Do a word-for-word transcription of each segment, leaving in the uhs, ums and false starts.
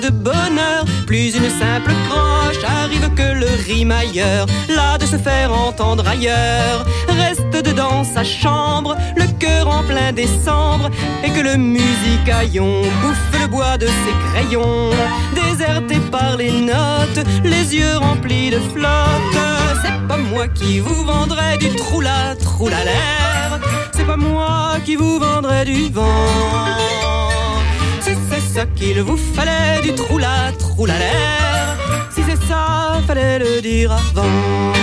de bonheur, plus une simple croche arrive que le rimailleur, là de se faire entendre ailleurs, reste dedans sa chambre, le cœur en plein décembre, et que le musicaillon bouffe le bois de ses crayons, déserté par les notes, les yeux remplis de flotte. C'est pas moi qui vous vendrai du troula troula l'air, c'est pas moi qui vous vendrai du vent. Si c'est ça qu'il vous fallait, du troula troula l'air, si c'est ça, fallait le dire avant.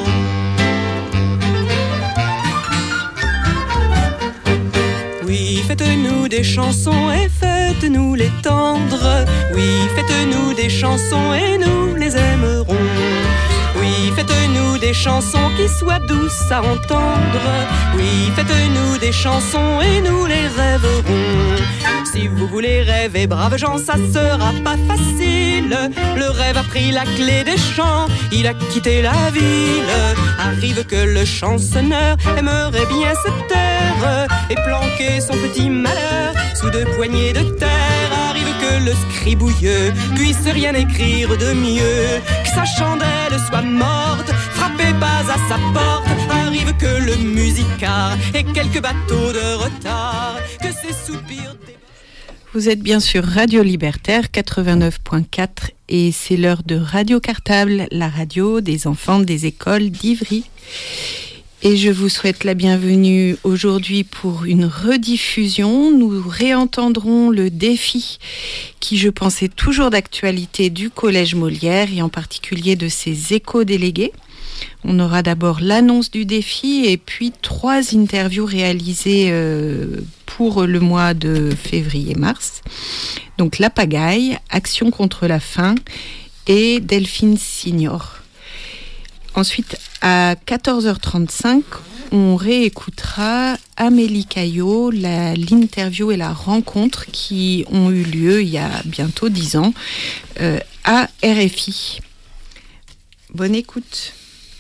Oui, faites-nous des chansons et faites-nous les tendre. Oui, faites-nous des chansons et nous les aimerons. Oui, faites-nous des chansons qui soient douces à entendre. Oui, faites-nous des chansons et nous les rêverons. Si vous voulez rêver, braves gens, ça sera pas facile. Le rêve a pris la clé des champs, il a quitté la ville. Arrive que le chansonneur aimerait bien se taire et planquer son petit malheur sous deux poignées de terre. Arrive que le scribouilleux puisse rien écrire de mieux, que sa chandelle soit morte, frappez pas à sa porte. Arrive que le musicard ait quelques bateaux de retard, que ses soupirs dé... Vous êtes bien sur Radio Libertaire quatre-vingt-neuf point quatre et c'est l'heure de Radio Cartable, la radio des enfants des écoles d'Ivry. Et je vous souhaite la bienvenue aujourd'hui pour une rediffusion. Nous réentendrons le défi qui, je pense, est toujours d'actualité du Collège Molière et en particulier de ses éco-délégués. On aura d'abord l'annonce du défi et puis trois interviews réalisées euh, pour le mois de février-mars. Donc La Pagaille, Action contre la faim et Delphine Signor. Ensuite, à quatorze heures trente-cinq, on réécoutera Amélie Caillot, la, l'interview et la rencontre qui ont eu lieu il y a bientôt dix ans euh, à R F I. Bonne écoute.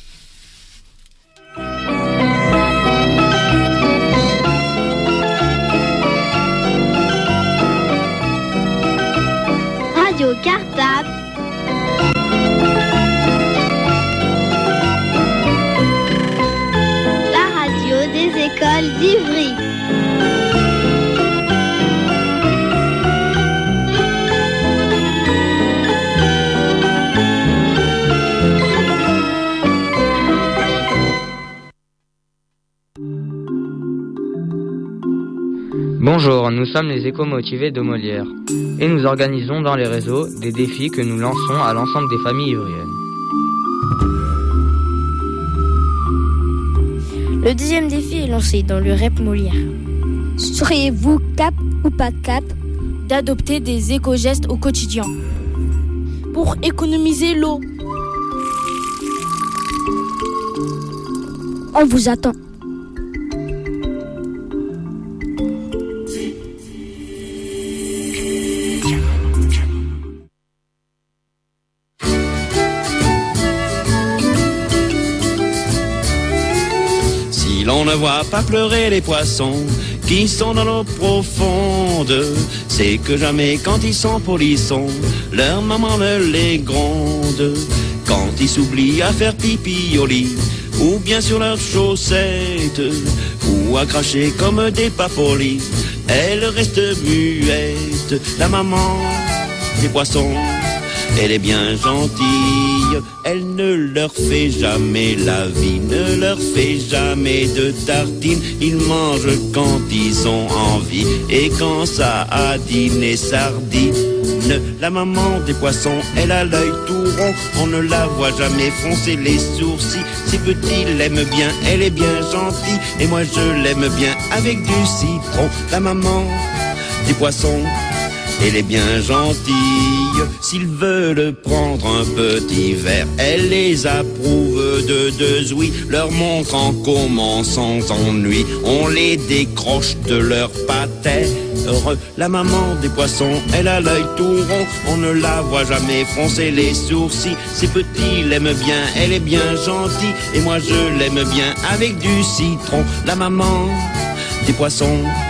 Radio Cartable. La radio des écoles d'Ivry. Bonjour, nous sommes les éco-motivés de Molière et nous organisons dans les réseaux des défis que nous lançons à l'ensemble des familles ivriennes. Le deuxième défi est lancé dans le R E P Molière. Seriez-vous cap ou pas cap d'adopter des éco-gestes au quotidien pour économiser l'eau? On vous attend. On ne voit pas pleurer les poissons qui sont dans l'eau profonde. C'est que jamais quand ils sont polissons, leur maman ne les gronde. Quand ils s'oublient à faire pipi au lit, ou bien sur leurs chaussettes, ou à cracher comme des papolis, elle reste muette. La maman des poissons, elle est bien gentille, elle ne leur fait jamais la vie, ne leur fait jamais de tartines. Ils mangent quand ils ont envie et quand ça a dîné sardine. La maman des poissons, elle a l'œil tout rond, on ne la voit jamais froncer les sourcils. Ces petits l'aiment bien, elle est bien gentille, et moi je l'aime bien avec du citron. La maman des poissons, elle est bien gentille. S'ils veulent prendre un petit verre, elle les approuve de deux ouïes, leur montrant comment sans ennui on les décroche de leur patère. La maman des poissons, elle a l'œil tout rond, on ne la voit jamais froncer les sourcils. Ces petits l'aiment bien, elle est bien gentille, et moi je l'aime bien avec du citron. La maman des poissons,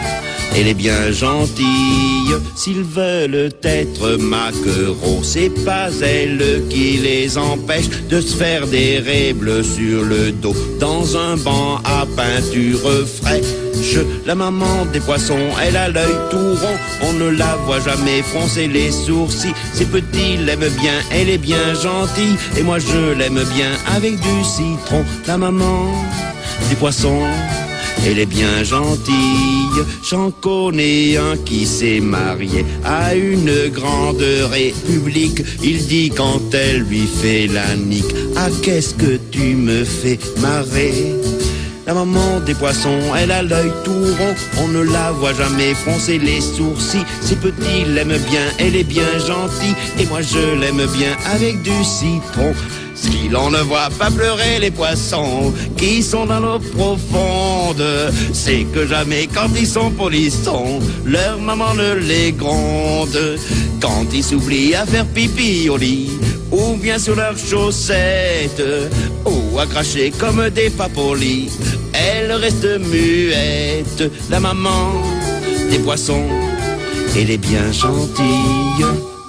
elle est bien gentille. S'ils veulent être maquereaux, c'est pas elle qui les empêche de se faire des raies bleues sur le dos dans un banc à peinture fraîche. La maman des poissons, elle a l'œil tout rond, on ne la voit jamais froncer les sourcils. Ses petits l'aiment bien, elle est bien gentille, et moi je l'aime bien avec du citron. La maman des poissons, elle est bien gentille. J'en connais un qui s'est marié à une grande république. Il dit quand elle lui fait la nique: ah, qu'est-ce que tu me fais marrer. La maman des poissons, elle a l'œil tout rond, on ne la voit jamais froncer les sourcils. Ses petits l'aiment bien, elle est bien gentille, et moi je l'aime bien avec du citron. Si l'on ne voit pas pleurer les poissons qui sont dans l'eau profonde, c'est que jamais quand ils sont polissons, leur maman ne les gronde. Quand ils s'oublient à faire pipi au lit, ou bien sur leurs chaussettes, ou à cracher comme des papolis, elle reste muette. La maman des poissons, elle est bien gentille.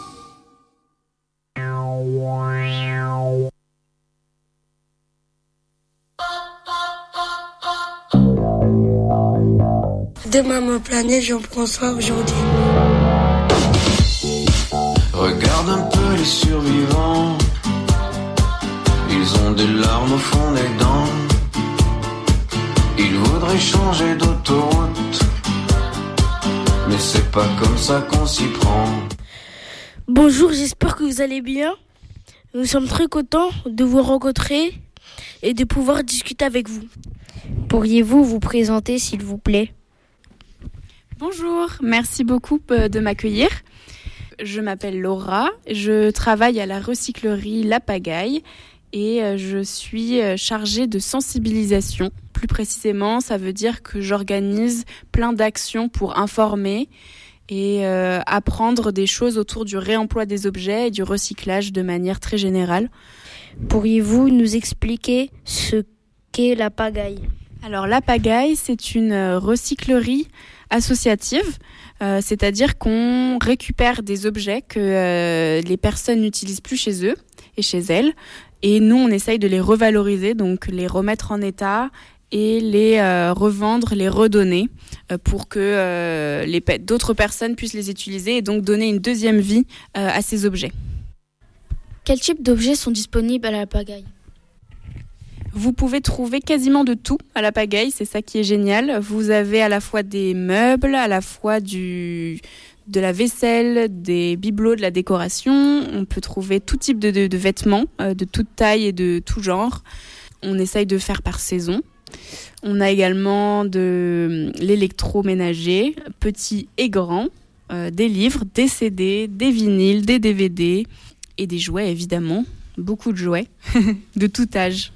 Demain ma planète, j'en prends soin aujourd'hui. Regarde un peu les survivants, ils ont des larmes au fond des dents. Ils voudraient changer d'autoroute, mais c'est pas comme ça qu'on s'y prend. Bonjour, j'espère que vous allez bien. Nous sommes très contents de vous rencontrer et de pouvoir discuter avec vous. Pourriez-vous vous présenter, s'il vous plaît ? Bonjour, merci beaucoup de m'accueillir. Je m'appelle Laura, je travaille à la recyclerie La Pagaille et je suis chargée de sensibilisation. Plus précisément, ça veut dire que j'organise plein d'actions pour informer et euh, apprendre des choses autour du réemploi des objets et du recyclage de manière très générale. Pourriez-vous nous expliquer ce qu'est La Pagaille ? Alors La Pagaille, c'est une recyclerie associative, euh, c'est-à-dire qu'on récupère des objets que euh, les personnes n'utilisent plus chez eux et chez elles, et nous on essaye de les revaloriser, donc les remettre en état et les euh, revendre, les redonner euh, pour que euh, les pe- d'autres personnes puissent les utiliser et donc donner une deuxième vie euh, à ces objets. Quels types d'objets sont disponibles à La Pagaille ? Vous pouvez trouver quasiment de tout à La Pagaille, c'est ça qui est génial. Vous avez à la fois des meubles, à la fois du, de la vaisselle, des bibelots, de la décoration. On peut trouver tout type de, de, de vêtements, euh, de toute taille et de tout genre. On essaye de faire par saison. On a également de l'électroménager, petit et grand, euh, des livres, des C D, des vinyles, des D V D et des jouets évidemment, beaucoup de jouets de tout âge.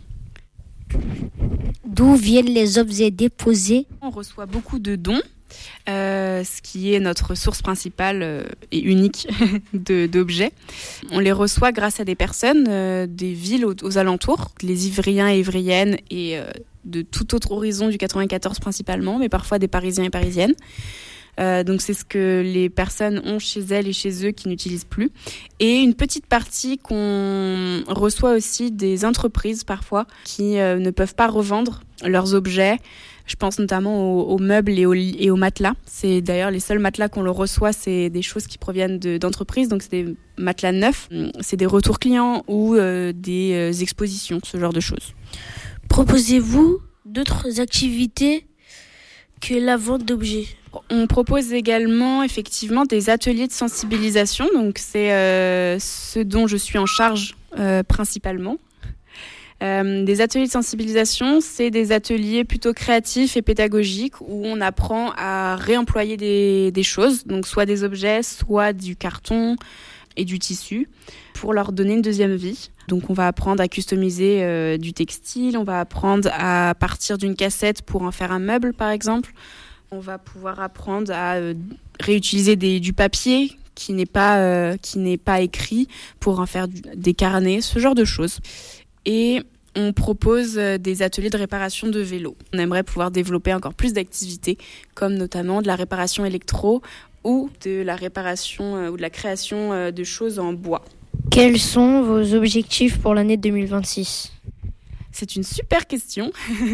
D'où viennent les objets déposés ? On reçoit beaucoup de dons, euh, ce qui est notre source principale euh, et unique de, d'objets. On les reçoit grâce à des personnes euh, des villes aux, aux alentours, les Ivriens et Ivriennes et euh, de tout autre horizon du quatre-vingt-quatorze principalement, mais parfois des Parisiens et Parisiennes. Euh, donc c'est ce que les personnes ont chez elles et chez eux qui n'utilisent plus. Et une petite partie qu'on reçoit aussi des entreprises parfois qui euh, ne peuvent pas revendre leurs objets. Je pense notamment aux, aux meubles et aux, et aux matelas. C'est d'ailleurs les seuls matelas qu'on le reçoit, c'est des choses qui proviennent de, d'entreprises. Donc c'est des matelas neufs, c'est des retours clients ou euh, des euh, expositions, ce genre de choses. Proposez-vous d'autres activités que la vente d'objets ? On propose également effectivement des ateliers de sensibilisation, donc c'est euh, ce dont je suis en charge euh, principalement. Euh, des ateliers de sensibilisation, c'est des ateliers plutôt créatifs et pédagogiques où on apprend à réemployer des, des choses, donc soit des objets, soit du carton et du tissu, pour leur donner une deuxième vie. Donc on va apprendre à customiser euh, du textile, on va apprendre à partir d'une cassette pour en faire un meuble par exemple. On va pouvoir apprendre à euh, réutiliser des, du papier qui n'est pas, euh, qui n'est pas écrit pour en faire du, des carnets, ce genre de choses. Et on propose des ateliers de réparation de vélos. On aimerait pouvoir développer encore plus d'activités, comme notamment de la réparation électro ou de la réparation euh, ou de la création euh, de choses en bois. Quels sont vos objectifs pour l'année deux mille vingt-six ? C'est une super question.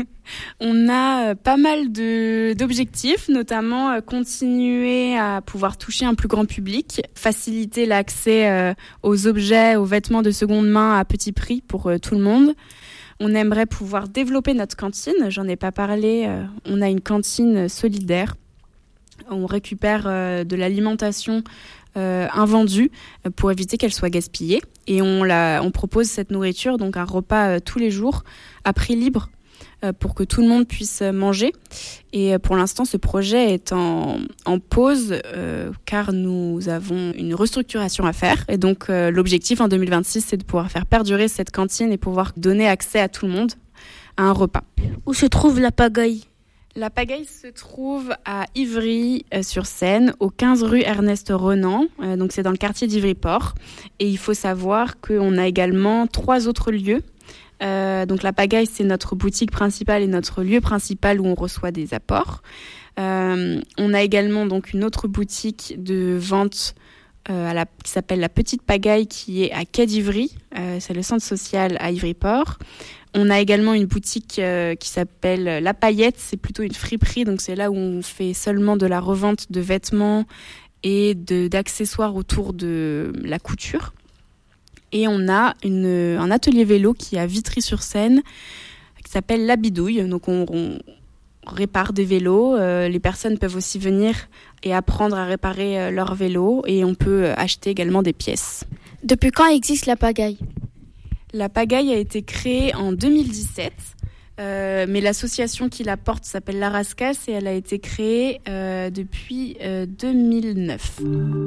On a pas mal de, d'objectifs, notamment euh, continuer à pouvoir toucher un plus grand public, faciliter l'accès euh, aux objets, aux vêtements de seconde main à petit prix pour euh, tout le monde. On aimerait pouvoir développer notre cantine. J'en ai pas parlé. Euh, on a une cantine solidaire. On récupère euh, de l'alimentation Euh, invendue euh, pour éviter qu'elle soit gaspillée, et on, la, on propose cette nourriture, donc un repas euh, tous les jours à prix libre euh, pour que tout le monde puisse manger. Et euh, pour l'instant, ce projet est en, en pause euh, car nous avons une restructuration à faire, et donc euh, l'objectif en deux mille vingt-six, c'est de pouvoir faire perdurer cette cantine et pouvoir donner accès à tout le monde à un repas. Où se trouve la pagaille ? La pagaille se trouve à Ivry-sur-Seine, au quinze rue Ernest Renan, euh, donc c'est dans le quartier d'Ivry-Port. Et il faut savoir qu'on a également trois autres lieux. Euh, donc la pagaille, c'est notre boutique principale et notre lieu principal où on reçoit des apports. Euh, on a également donc une autre boutique de vente euh, à la, qui s'appelle La Petite Pagaille, qui est à Quai d'Ivry. Euh, c'est le centre social à Ivry-Port. On a également une boutique euh, qui s'appelle La Paillette, c'est plutôt une friperie, donc c'est là où on fait seulement de la revente de vêtements et de, d'accessoires autour de la couture. Et on a une, un atelier vélo qui est à Vitry-sur-Seine, qui s'appelle La Bidouille, donc on, on répare des vélos. Euh, les personnes peuvent aussi venir et apprendre à réparer euh, leur vélo, et on peut acheter également des pièces. Depuis quand existe la pagaille ? La pagaille a été créée en deux mille dix-sept, euh, mais l'association qui la porte s'appelle La Rascasse et elle a été créée euh, depuis euh, deux mille neuf.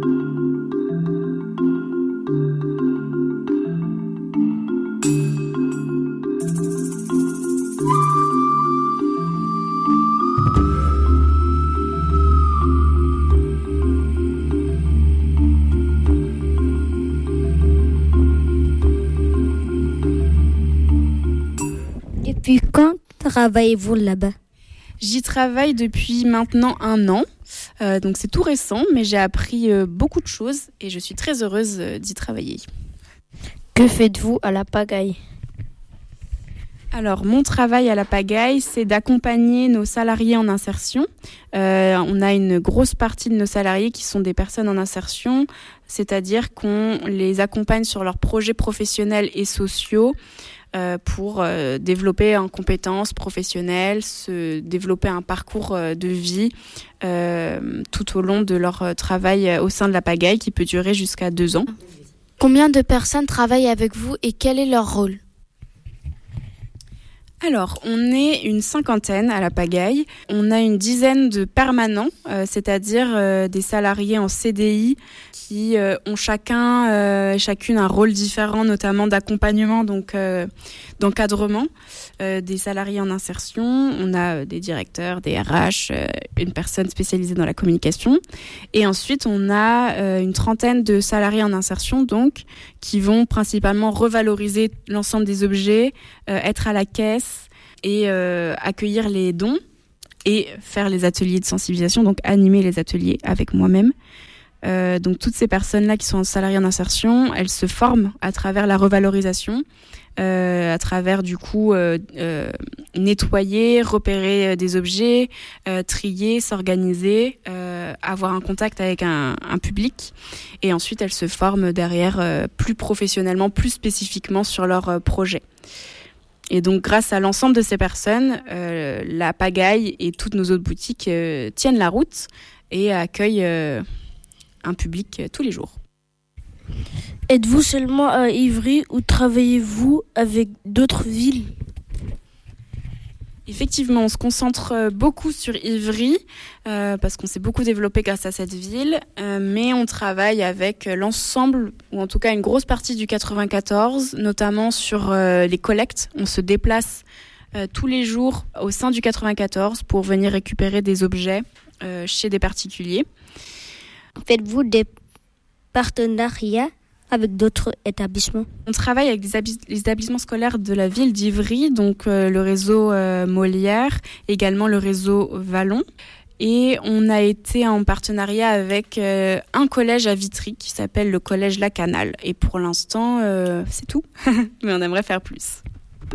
Depuis quand travaillez-vous là-bas ? J'y travaille depuis maintenant un an, euh, donc c'est tout récent, mais j'ai appris euh, beaucoup de choses et je suis très heureuse euh, d'y travailler. Que faites-vous à la pagaille ? Alors, mon travail à la pagaille, c'est d'accompagner nos salariés en insertion. Euh, on a une grosse partie de nos salariés qui sont des personnes en insertion, c'est-à-dire qu'on les accompagne sur leurs projets professionnels et sociaux, Euh, pour euh, développer en compétences professionnelles, se développer un parcours euh, de vie euh, tout au long de leur euh, travail euh, au sein de la pagaille qui peut durer jusqu'à deux ans. Combien de personnes travaillent avec vous et quel est leur rôle ? Alors, on est une cinquantaine à la pagaille. On a une dizaine de permanents, euh, c'est-à-dire euh, des salariés en C D I qui euh, ont chacun, euh, chacune un rôle différent, notamment d'accompagnement, donc euh, d'encadrement euh, des salariés en insertion. On a des directeurs, des R H, euh, une personne spécialisée dans la communication. Et ensuite, on a euh, une trentaine de salariés en insertion, donc, qui vont principalement revaloriser l'ensemble des objets, euh, être à la caisse et euh, accueillir les dons et faire les ateliers de sensibilisation, donc animer les ateliers avec moi-même. Euh, donc toutes ces personnes-là qui sont salariées en insertion, elles se forment à travers la revalorisation, euh, à travers du coup euh, euh, nettoyer, repérer des objets, euh, trier, s'organiser, euh, avoir un contact avec un, un public, et ensuite elles se forment derrière euh, plus professionnellement, plus spécifiquement sur leur euh, projet. Et donc, grâce à l'ensemble de ces personnes, euh, la pagaille et toutes nos autres boutiques euh, tiennent la route et accueillent euh, un public euh, tous les jours. Êtes-vous seulement à Ivry ou travaillez-vous avec d'autres villes ? Effectivement, on se concentre beaucoup sur Ivry euh, parce qu'on s'est beaucoup développé grâce à cette ville, euh, mais on travaille avec l'ensemble, ou en tout cas une grosse partie du quatre-vingt-quatorze, notamment sur euh, les collectes. On se déplace euh, tous les jours au sein du quatre-vingt-quatorze pour venir récupérer des objets euh, chez des particuliers. Faites-vous des partenariats avec d'autres établissements? On travaille avec les, habis- les établissements scolaires de la ville d'Ivry, donc euh, le réseau euh, Molière, également le réseau Vallon. Et on a été en partenariat avec euh, un collège à Vitry qui s'appelle le collège La Canale. Et pour l'instant, euh, c'est tout. Mais on aimerait faire plus.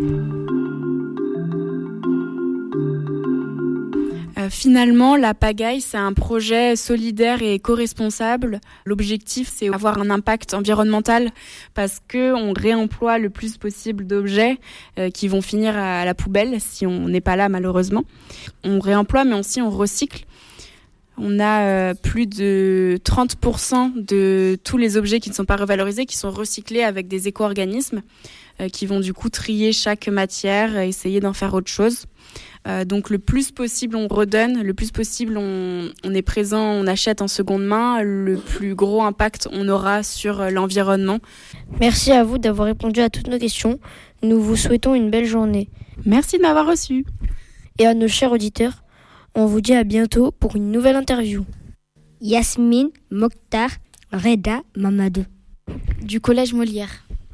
Euh, finalement, la pagaille, c'est un projet solidaire et éco-responsable. L'objectif, c'est avoir un impact environnemental parce qu'on réemploie le plus possible d'objets euh, qui vont finir à la poubelle si on n'est pas là, malheureusement. On réemploie, mais aussi on recycle. On a euh, plus de trente pour cent de tous les objets qui ne sont pas revalorisés qui sont recyclés avec des éco-organismes euh, qui vont du coup trier chaque matière, essayer d'en faire autre chose. Euh, donc le plus possible on redonne, le plus possible on, on est présent, on achète en seconde main, le plus gros impact on aura sur euh, l'environnement. Merci à vous d'avoir répondu à toutes nos questions. Nous vous souhaitons une belle journée. Merci de m'avoir reçu. Et à nos chers auditeurs, on vous dit à bientôt pour une nouvelle interview. Yasmine, Mokhtar, Reda, Mamadou. Du collège Molière.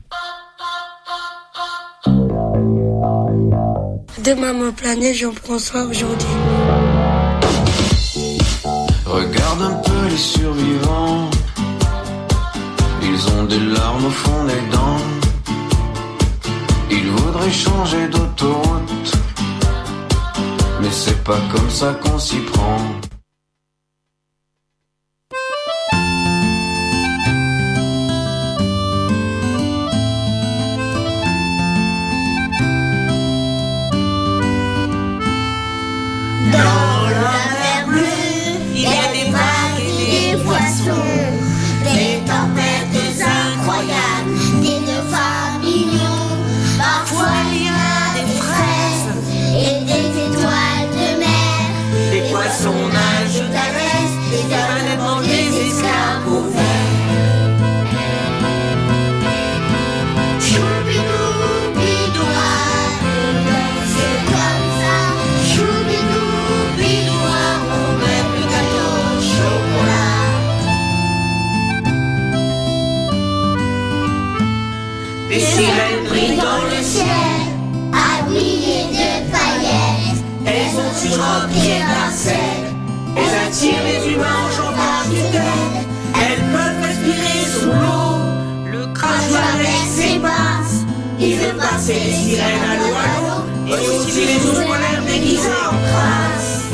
Demain ma planète, j'en prends soin aujourd'hui. Regarde un peu les survivants. Ils ont des larmes au fond des dents. Ils voudraient changer d'autoroute, mais c'est pas comme ça qu'on s'y prend. Dans la mer bleue, il y a des vagues et des poissons, des tempêtes incroyables, des nœuds à millions. Parfois il y a des fraises et des étoiles de mer. Les poissons nagent à l'est, les baleines mangent les escargots verts. Choubidou, bidoua, on danse comme ça. Choubidou, bidoua, on met le gâteau au chocolat. Les sirènes brillent dans le ciel, habillées de paillettes. Elles ont une robe bien d'insectes. Elles attirent les humains en chantant du tête. Elles peuvent respirer sous l'eau. Le crash avec ses basses. Il veut passer les sirènes à l'eau à l'eau. Et aussi les ours polaires déguisés en crasse.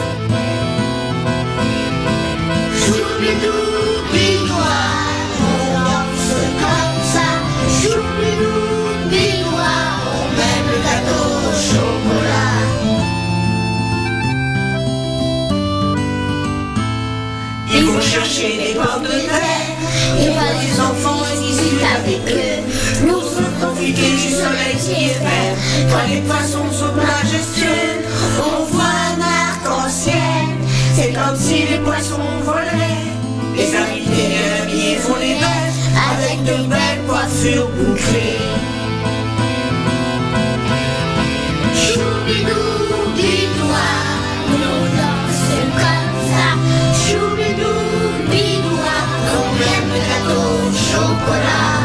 Choubidou, bidoua, on danse comme ça. Choubidou, bidoua, on met le gâteau au chocolat. Ils vont chercher des pommes de terre. Ils voient les enfants qui discutent avec eux. L'ours veut profiter du soleil qui est vert. Quand les poissons sont majestueux, on voit un arc-en-ciel. C'est comme si les poissons volaient. Les invités bien habillés font les bêtes avec de belles coiffures bouclées. Choubidou, bidoua, on danse comme ça. Choubidou, bidoua, on met le gâteau au chocolat.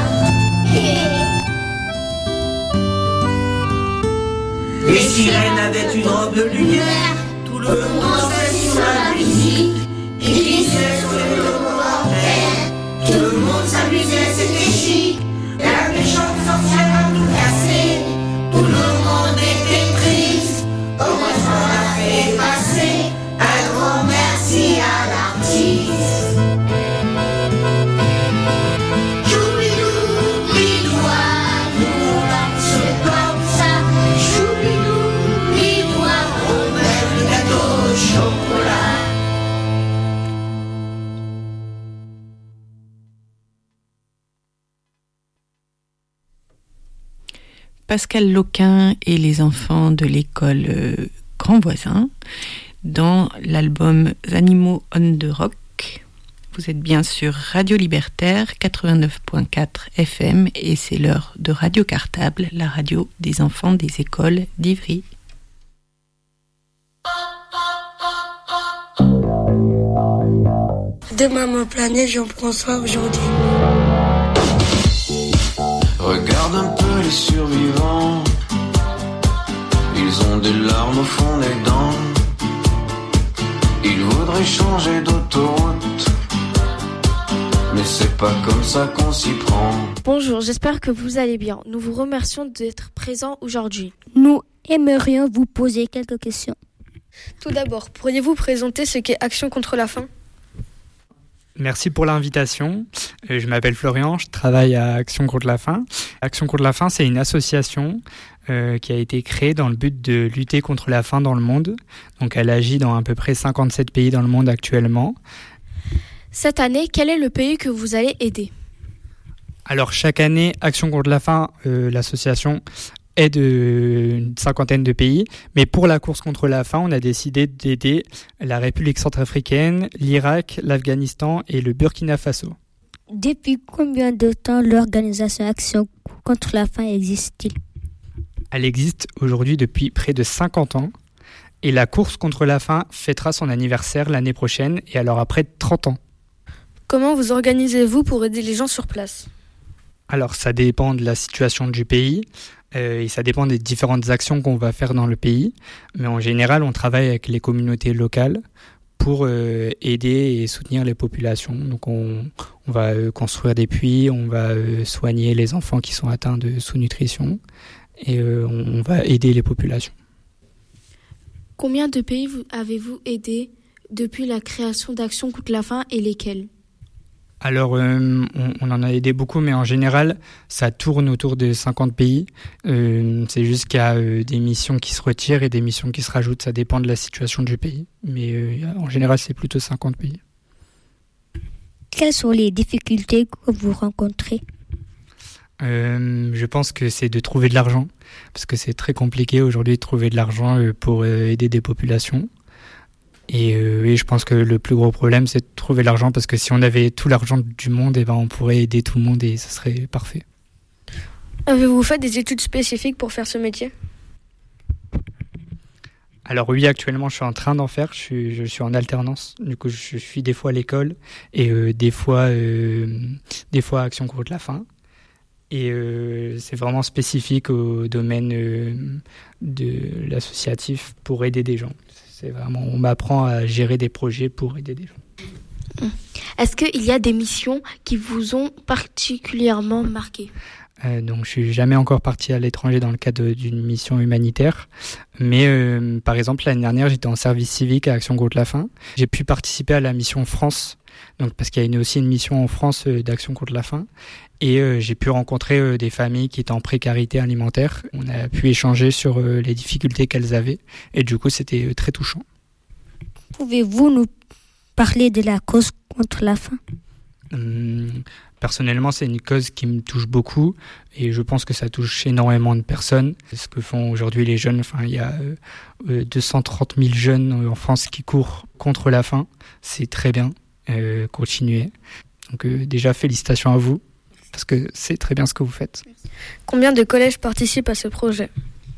Les sirènes avaient une robe de lumière. Tout le monde dansait sur la musique. Ils glissaient sur les commentaires. Tout le monde s'amusait, c'était chic. La méchante sorcière a tout cassé. Tout le monde était triste. Heureusement on a fait passer un grand merci à l'artiste. Choubidou, bidoua, nous on danse comme ça. Choubidou, bidoua, on met le gâteau au chocolat. Pascal Loquin et les enfants de l'école euh, Grand Voisin dans l'album Animaux on the Rock. Vous êtes bien sur Radio Libertaire quatre-vingt-neuf point quatre F M et c'est l'heure de Radio Cartable, la radio des enfants des écoles d'Ivry. Demain ma planète, j'en prends soin aujourd'hui. survivants. Ils ont des larmes au fond des dents. Ils voudraient changer d'autoroute, mais c'est pas comme ça qu'on s'y prend. Bonjour, j'espère que vous allez bien. Nous vous remercions d'être présents aujourd'hui. Nous aimerions vous poser quelques questions. Tout d'abord, pourriez-vous présenter ce qu'est Action contre la faim ? Merci pour l'invitation. Je m'appelle Florian, je travaille à Action contre la faim. Action contre la faim, c'est une association euh, qui a été créée dans le but de lutter contre la faim dans le monde. Donc elle agit dans à peu près cinquante-sept pays dans le monde actuellement. Cette année, quel est le pays que vous allez aider ? Alors chaque année, Action contre la faim, euh, l'association aide une cinquantaine de pays, mais pour la course contre la faim, on a décidé d'aider la République centrafricaine, l'Irak, l'Afghanistan et le Burkina Faso. Depuis combien de temps l'organisation Action contre la faim existe-t-il ? Elle existe aujourd'hui depuis près de cinquante ans et la course contre la faim fêtera son anniversaire l'année prochaine et elle aura près de trente ans. Comment vous organisez-vous pour aider les gens sur place ? Alors ça dépend de la situation du pays. Euh, et ça dépend des différentes actions qu'on va faire dans le pays. Mais en général, on travaille avec les communautés locales pour euh, aider et soutenir les populations. Donc on, on va euh, construire des puits, on va euh, soigner les enfants qui sont atteints de sous-nutrition et euh, on, on va aider les populations. Combien de pays vous, avez-vous aidé depuis la création d'Action contre la faim et lesquels ? Alors, euh, on, on en a aidé beaucoup, mais en général, ça tourne autour de cinquante pays. Euh, c'est juste qu'il y a euh, des missions qui se retirent et des missions qui se rajoutent. Ça dépend de la situation du pays. Mais euh, en général, c'est plutôt cinquante pays. Quelles sont les difficultés que vous rencontrez ? euh, Je pense que c'est de trouver de l'argent. Parce que c'est très compliqué aujourd'hui de trouver de l'argent euh, pour euh, aider des populations. Et, euh, et je pense que le plus gros problème, c'est de trouver l'argent, parce que si on avait tout l'argent du monde, eh ben, on pourrait aider tout le monde et ça serait parfait. Avez-vous fait des études spécifiques pour faire ce métier ? Alors oui, actuellement, je suis en train d'en faire. Je suis, je suis en alternance. Du coup, je suis des fois à l'école et euh, des fois, euh, des fois à Action contre la faim. Et euh, c'est vraiment spécifique au domaine euh, de l'associatif pour aider des gens. C'est vraiment, on m'apprend à gérer des projets pour aider des gens. Est-ce qu'il y a des missions qui vous ont particulièrement marqué ? euh, Donc, je suis jamais encore parti à l'étranger dans le cadre d'une mission humanitaire. Mais euh, par exemple, l'année dernière, j'étais en service civique à Action contre la faim. J'ai pu participer à la mission France, donc parce qu'il y a une, aussi une mission en France euh, d'Action contre la faim. Et euh, j'ai pu rencontrer euh, des familles qui étaient en précarité alimentaire. On a pu échanger sur euh, les difficultés qu'elles avaient. Et du coup, c'était euh, très touchant. Pouvez-vous nous parler de la cause contre la faim ? hum, Personnellement, c'est une cause qui me touche beaucoup. Et je pense que ça touche énormément de personnes. C'est ce que font aujourd'hui les jeunes. Enfin, il y a euh, deux cent trente mille jeunes en France qui courent contre la faim. C'est très bien. Euh, continuez. Donc euh, déjà, félicitations à vous, parce que c'est très bien ce que vous faites. Combien de collèges participent à ce projet ?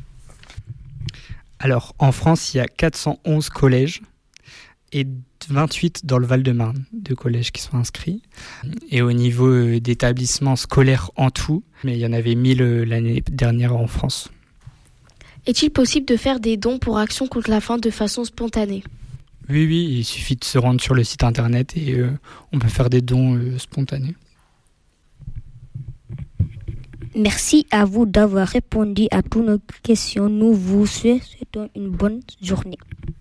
Alors, en France, il y a quatre cent onze collèges et vingt-huit dans le Val-de-Marne, de collèges qui sont inscrits. Et au niveau d'établissements scolaires en tout, mais il y en avait mille l'année dernière en France. Est-il possible de faire des dons pour Action contre la faim de façon spontanée ? Oui, oui, il suffit de se rendre sur le site internet et euh, on peut faire des dons euh, spontanés. Merci à vous d'avoir répondu à toutes nos questions. Nous vous souhaitons une bonne journée.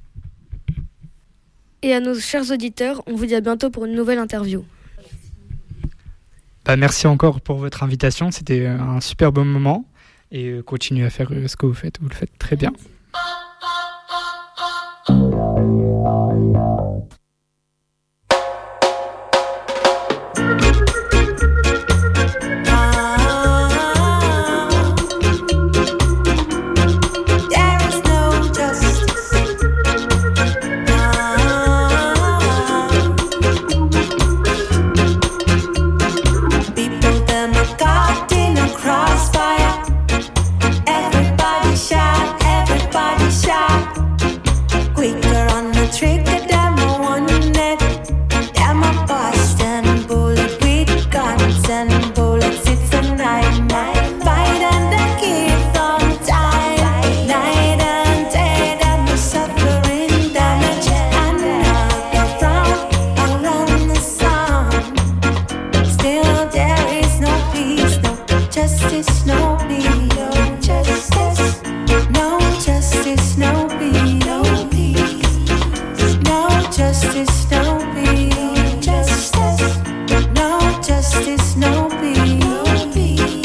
Et à nos chers auditeurs, on vous dit à bientôt pour une nouvelle interview. Bah, merci encore pour votre invitation, c'était un super bon moment. Et euh, continuez à faire euh, ce que vous faites, vous le faites très bien. Quicker on the trigger, them justice, no peace. No justice, no justice, no peace. No peace. No justice, no peace. No justice, no justice, no peace. No peace.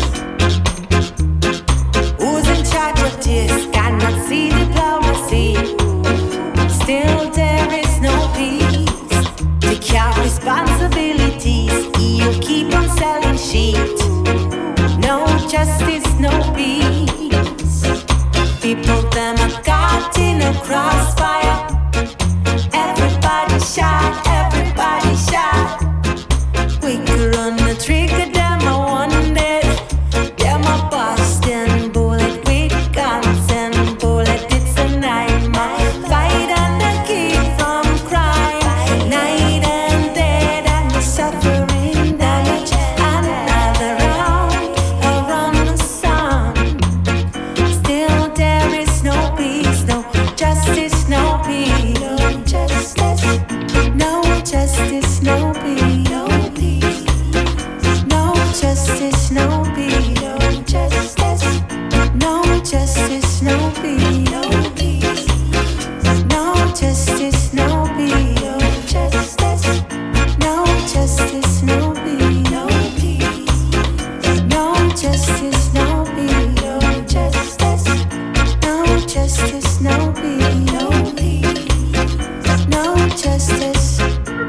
Who's in charge of this? Cannot see diplomacy. Still there is no peace. Take your responsibilities. E U keep on selling shit. No justice, no peace. People them are caught in a crossfire. Everybody shot, everybody shot. We could run the trigger, them a one day. Them a bustin' bullet with guns and bullet. It's a nightmare. Fight and the keep from crime. Night and day and the suffering damage. Another round around the sun. Still there is no peace, no justice, no peace. No justice, no justice, no peace. No peace. No justice, no peace. No justice, no justice, no peace. No peace. No justice, no peace. No justice, no justice, no peace. No peace. No justice, no peace. No justice, no justice, no peace. No peace. No justice.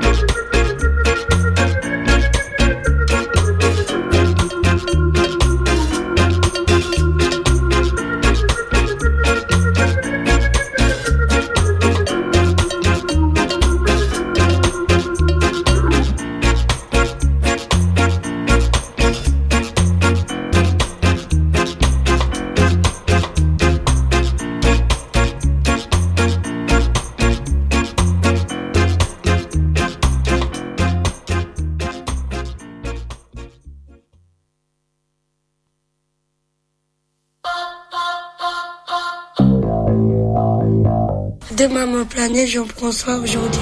Demain ma planète, j'en prends soin aujourd'hui.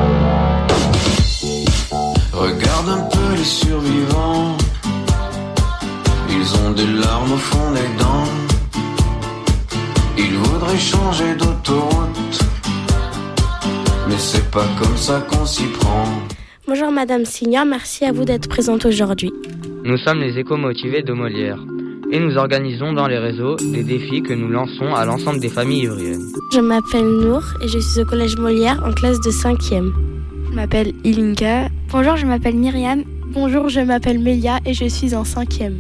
Regarde un peu les survivants. Ils ont des larmes au fond des dents. Ils voudraient changer d'autoroute, mais c'est pas comme ça qu'on s'y prend. Bonjour Madame Signa, merci à vous d'être présente aujourd'hui. Nous sommes les éco-motivés de Molière et nous organisons dans les réseaux des défis que nous lançons à l'ensemble des familles ivriennes. Je m'appelle Nour et je suis au collège Molière en classe de cinquième. Je m'appelle Ilinka. Bonjour, je m'appelle Myriam. Bonjour, je m'appelle Mélia et je suis en cinquième.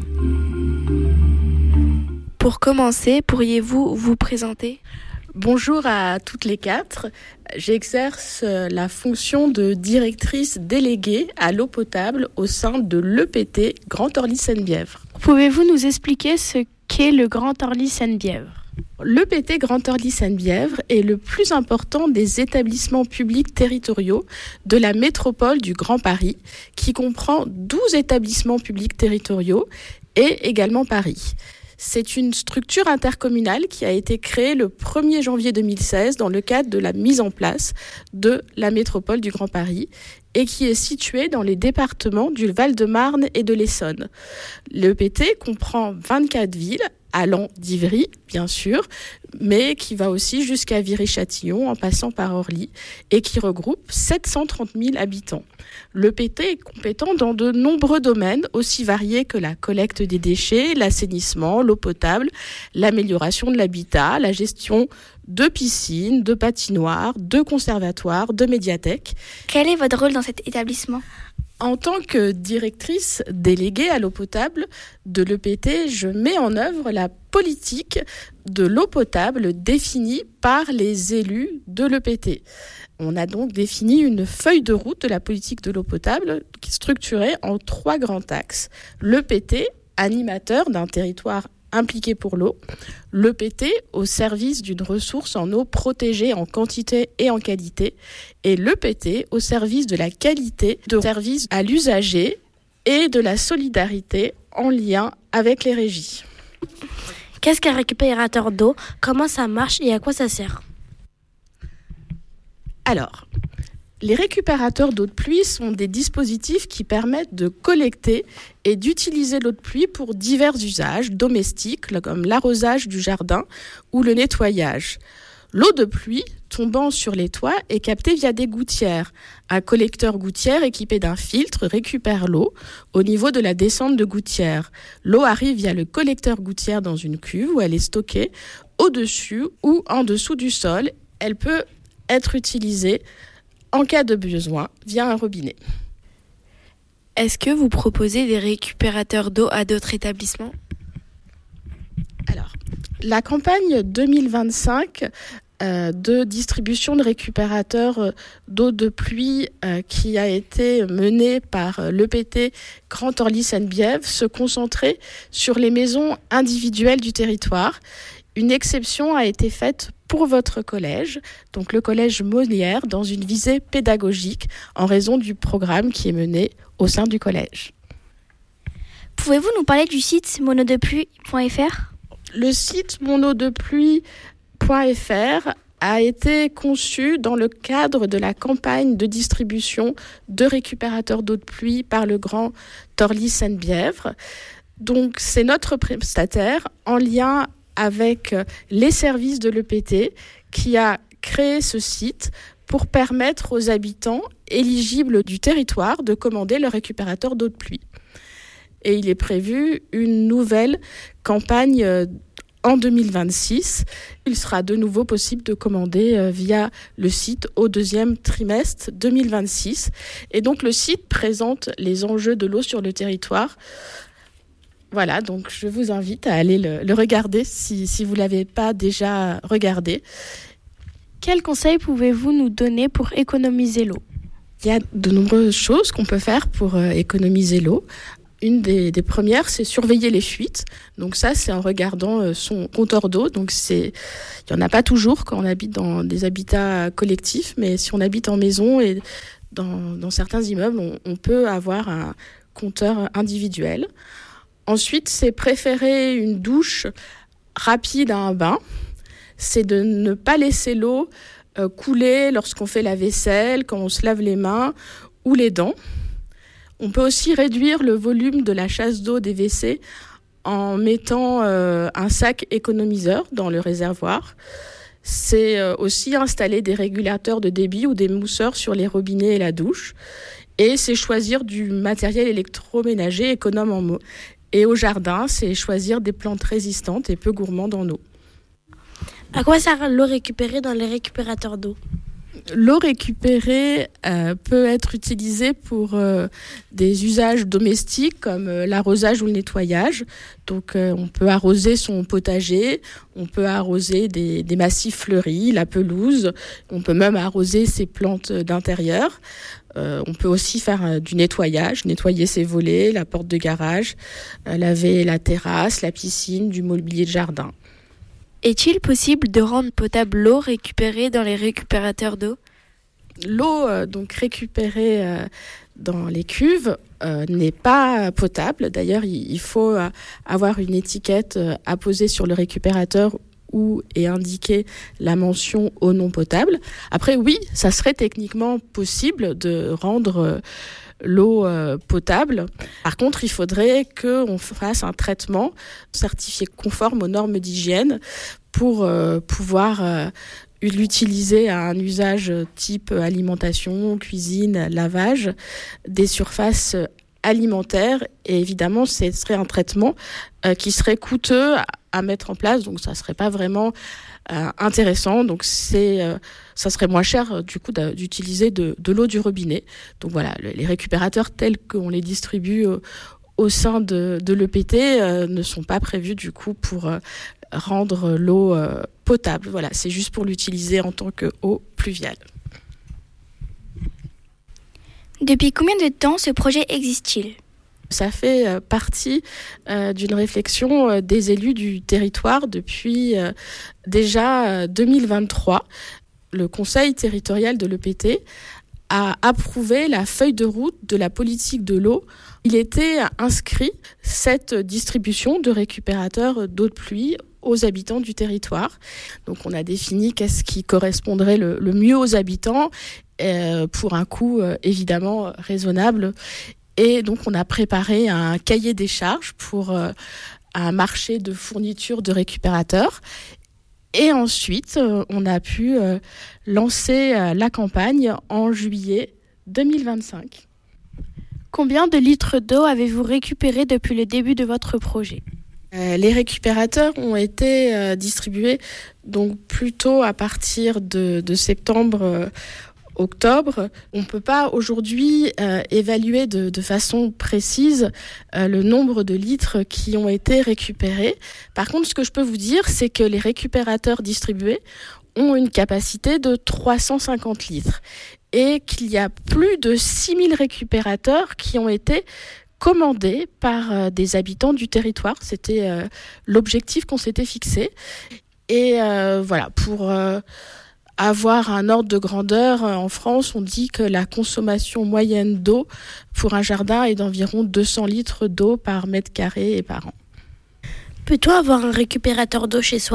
Pour commencer, pourriez-vous vous présenter ? Bonjour à toutes les quatre. J'exerce la fonction de directrice déléguée à l'eau potable au sein de l'E P T Grand Orly-Seine-Bièvre. Pouvez-vous nous expliquer ce qu'est le Grand Orly-Seine-Bièvre ? L'E P T Grand Orly-Seine-Bièvre est le plus important des établissements publics territoriaux de la métropole du Grand Paris, qui comprend douze établissements publics territoriaux et également Paris. C'est une structure intercommunale qui a été créée le premier janvier deux mille seize dans le cadre de la mise en place de la métropole du Grand Paris et qui est située dans les départements du Val-de-Marne et de l'Essonne. L'E P T comprend vingt-quatre villes, allant d'Ivry, bien sûr, mais qui va aussi jusqu'à Viry-Châtillon en passant par Orly et qui regroupe sept cent trente mille habitants. L'E P T est compétent dans de nombreux domaines aussi variés que la collecte des déchets, l'assainissement, l'eau potable, l'amélioration de l'habitat, la gestion de piscines, de patinoires, de conservatoires, de médiathèques. Quel est votre rôle dans cet établissement ? En tant que directrice déléguée à l'eau potable de l'E P T, je mets en œuvre la politique de l'eau potable définie par les élus de l'E P T. On a donc défini une feuille de route de la politique de l'eau potable qui est structurée en trois grands axes. L'E P T, animateur d'un territoire impliqué pour l'eau, l'E P T au service d'une ressource en eau protégée en quantité et en qualité, et l'E P T au service de la qualité de service à l'usager et de la solidarité en lien avec les régies. Qu'est-ce qu'un récupérateur d'eau ? Comment ça marche et à quoi ça sert ? Alors, Les récupérateurs d'eau de pluie sont des dispositifs qui permettent de collecter et d'utiliser l'eau de pluie pour divers usages domestiques, comme l'arrosage du jardin ou le nettoyage. L'eau de pluie tombant sur les toits est captée via des gouttières. Un collecteur gouttière équipé d'un filtre récupère l'eau au niveau de la descente de gouttière. L'eau arrive via le collecteur gouttière dans une cuve où elle est stockée au-dessus ou en dessous du sol. Elle peut être utilisée en cas de besoin via un robinet. Est-ce que vous proposez des récupérateurs d'eau à d'autres établissements ? Alors, la campagne deux mille vingt-cinq euh, de distribution de récupérateurs d'eau de pluie euh, qui a été menée par l'E P T Grand Orly-Seine-Bièvre se concentrait sur les maisons individuelles du territoire. Une exception a été faite pour votre collège, donc le collège Molière, dans une visée pédagogique en raison du programme qui est mené au sein du collège. Pouvez-vous nous parler du site monodepluie point f r ? Le site monodepluie point f r a été conçu dans le cadre de la campagne de distribution de récupérateurs d'eau de pluie par le Grand Orly-Seine-Bièvre. Donc c'est notre prestataire en lien avec les services de l'E P T qui a créé ce site pour permettre aux habitants éligibles du territoire de commander leur récupérateur d'eau de pluie. Et il est prévu une nouvelle campagne en deux mille vingt-six. Il sera de nouveau possible de commander via le site au deuxième trimestre deux mille vingt-six. Et donc le site présente les enjeux de l'eau sur le territoire. Voilà, donc je vous invite à aller le, le regarder si, si vous ne l'avez pas déjà regardé. Quels conseils pouvez-vous nous donner pour économiser l'eau ? Il y a de nombreuses choses qu'on peut faire pour euh, économiser l'eau. Une des, des premières, c'est surveiller les fuites. Donc ça, c'est en regardant euh, son compteur d'eau. Donc c'est, il n'y en a pas toujours quand on habite dans des habitats collectifs, mais si on habite en maison et dans, dans certains immeubles, on, on peut avoir un compteur individuel. Ensuite, c'est préférer une douche rapide à un bain. C'est de ne pas laisser l'eau euh, couler lorsqu'on fait la vaisselle, quand on se lave les mains ou les dents. On peut aussi réduire le volume de la chasse d'eau des W C en mettant euh, un sac économiseur dans le réservoir. C'est euh, aussi installer des régulateurs de débit ou des mousseurs sur les robinets et la douche. Et c'est choisir du matériel électroménager économe en eau. Et au jardin, c'est choisir des plantes résistantes et peu gourmandes en eau. À quoi sert l'eau récupérée dans les récupérateurs d'eau ? L'eau récupérée euh, peut être utilisée pour euh, des usages domestiques comme euh, l'arrosage ou le nettoyage. Donc euh, on peut arroser son potager, on peut arroser des, des massifs fleuris, la pelouse, on peut même arroser ses plantes d'intérieur. Euh, on peut aussi faire euh, du nettoyage, nettoyer ses volets, la porte de garage, euh, laver la terrasse, la piscine, du mobilier de jardin. Est-il possible de rendre potable l'eau récupérée dans les récupérateurs d'eau ? L'eau euh, donc récupérée euh, dans les cuves euh, n'est pas potable. D'ailleurs, il, il faut euh, avoir une étiquette euh, apposée sur le récupérateur où est indiquée la mention eau non potable. Après, oui, ça serait techniquement possible de rendre euh, l'eau euh, potable. Par contre, il faudrait qu'on fasse un traitement certifié conforme aux normes d'hygiène pour euh, pouvoir euh, l'utiliser à un usage type alimentation, cuisine, lavage des surfaces alimentaires. Et évidemment, ce serait un traitement euh, qui serait coûteux à, à mettre en place, donc ça ne serait pas vraiment euh, intéressant. Donc c'est, euh, ça serait moins cher du coup d'utiliser de, de l'eau du robinet. Donc voilà, les récupérateurs tels qu'on les distribue au, au sein de, de l'E P T euh, ne sont pas prévus du coup pour euh, rendre l'eau euh, potable. Voilà, c'est juste pour l'utiliser en tant qu'eau pluviale. Depuis combien de temps ce projet existe-t-il ? Ça fait euh, partie euh, d'une réflexion euh, des élus du territoire depuis euh, déjà euh, deux mille vingt-trois. Le Conseil territorial de l'E P T a approuvé la feuille de route de la politique de l'eau. Il était inscrit cette distribution de récupérateurs d'eau de pluie aux habitants du territoire. Donc on a défini qu'est-ce qui correspondrait le, le mieux aux habitants euh, pour un coût euh, évidemment raisonnable. Et donc on a préparé un cahier des charges pour euh, un marché de fourniture de récupérateurs. Et ensuite, euh, on a pu euh, lancer euh, la campagne en juillet deux mille vingt-cinq. Combien de litres d'eau avez-vous récupéré depuis le début de votre projet ? Euh, les récupérateurs ont été euh, distribués donc plutôt à partir de, de septembre, euh, octobre. On ne peut pas aujourd'hui euh, évaluer de, de façon précise euh, le nombre de litres qui ont été récupérés. Par contre, ce que je peux vous dire, c'est que les récupérateurs distribués ont une capacité de trois cent cinquante litres et qu'il y a plus de six mille récupérateurs qui ont été commandés par euh, des habitants du territoire. C'était euh, l'objectif qu'on s'était fixé. Et euh, voilà, pour euh, avoir un ordre de grandeur, euh, en France, on dit que la consommation moyenne d'eau pour un jardin est d'environ deux cents litres d'eau par mètre carré et par an. Peut-on avoir un récupérateur d'eau chez soi ?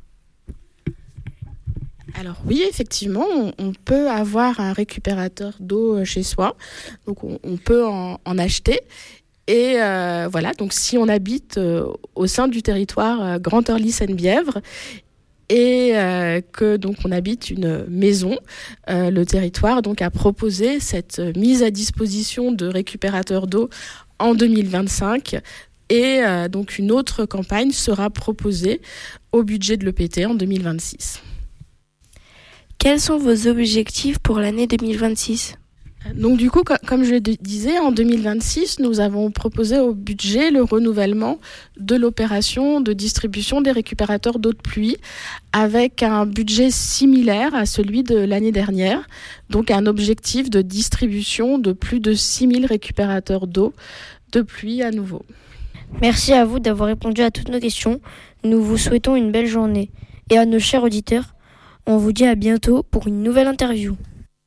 Alors oui, effectivement, on, on peut avoir un récupérateur d'eau chez soi. Donc on, on peut en, en acheter. Et euh, voilà, donc si on habite euh, au sein du territoire euh, Grand Orly-Seine-Bièvre et euh, que donc on habite une maison, euh, le territoire donc a proposé cette mise à disposition de récupérateurs d'eau en deux mille vingt-cinq. Et euh, donc une autre campagne sera proposée au budget de l'E P T en deux mille vingt-six. Quels sont vos objectifs pour l'année deux mille vingt-six ? Donc du coup, comme je le disais, en deux mille vingt-six, nous avons proposé au budget le renouvellement de l'opération de distribution des récupérateurs d'eau de pluie avec un budget similaire à celui de l'année dernière, donc un objectif de distribution de plus de six mille récupérateurs d'eau de pluie à nouveau. Merci à vous d'avoir répondu à toutes nos questions. Nous vous souhaitons une belle journée. Et à nos chers auditeurs, on vous dit à bientôt pour une nouvelle interview.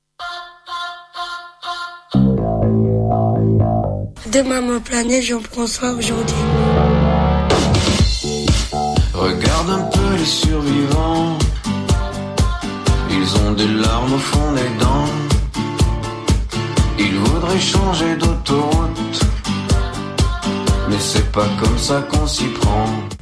Demain ma planète, j'en prends soin aujourd'hui. Regarde un peu les survivants. Ils ont des larmes au fond des dents. Ils voudraient changer d'autoroute, mais c'est pas comme ça qu'on s'y prend.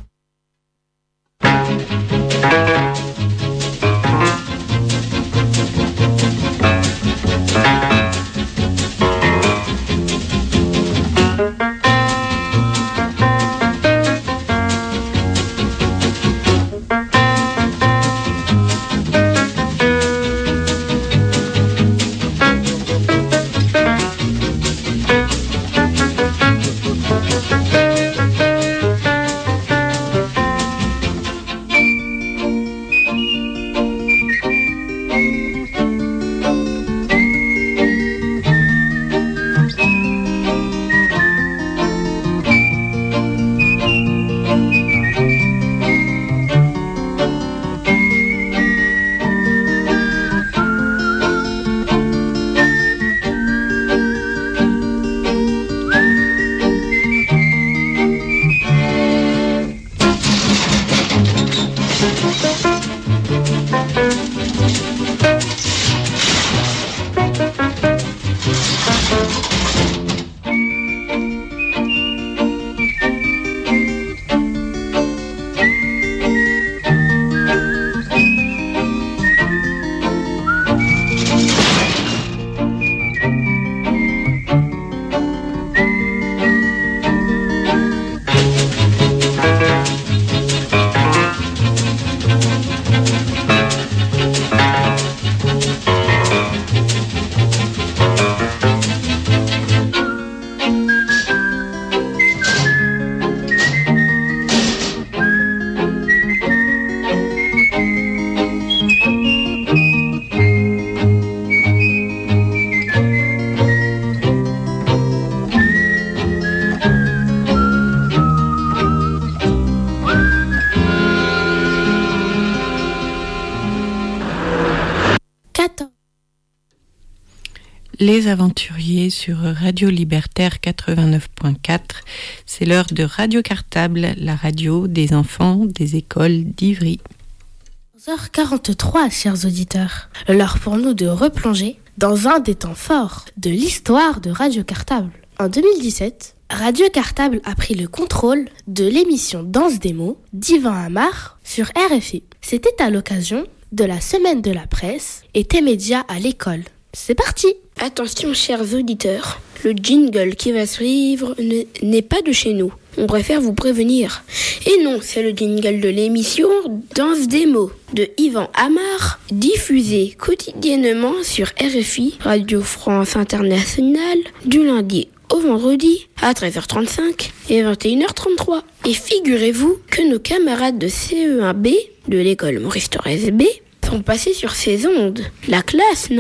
Les aventuriers sur Radio Libertaire quatre-vingt-neuf point quatre. C'est l'heure de Radio Cartable, la radio des enfants des écoles d'Ivry. onze heures quarante-trois, chers auditeurs. L'heure pour nous de replonger dans un des temps forts de l'histoire de Radio Cartable. En deux mille dix-sept, Radio Cartable a pris le contrôle de l'émission Danse des mots d'Yvan Amar sur R F I. C'était à l'occasion de la semaine de la presse et T-Média à l'école. C'est parti! Attention chers auditeurs, le jingle qui va suivre ne, n'est pas de chez nous. On préfère vous prévenir. Et non, c'est le jingle de l'émission Danse des mots de Yvan Amar, diffusé quotidiennement sur R F I, Radio France Internationale, du lundi au vendredi à treize heures trente-cinq et vingt et une heures trente-trois. Et figurez-vous que nos camarades de C E un B de l'école Maurice Thorez B sont passés sur ces ondes. La classe, non ?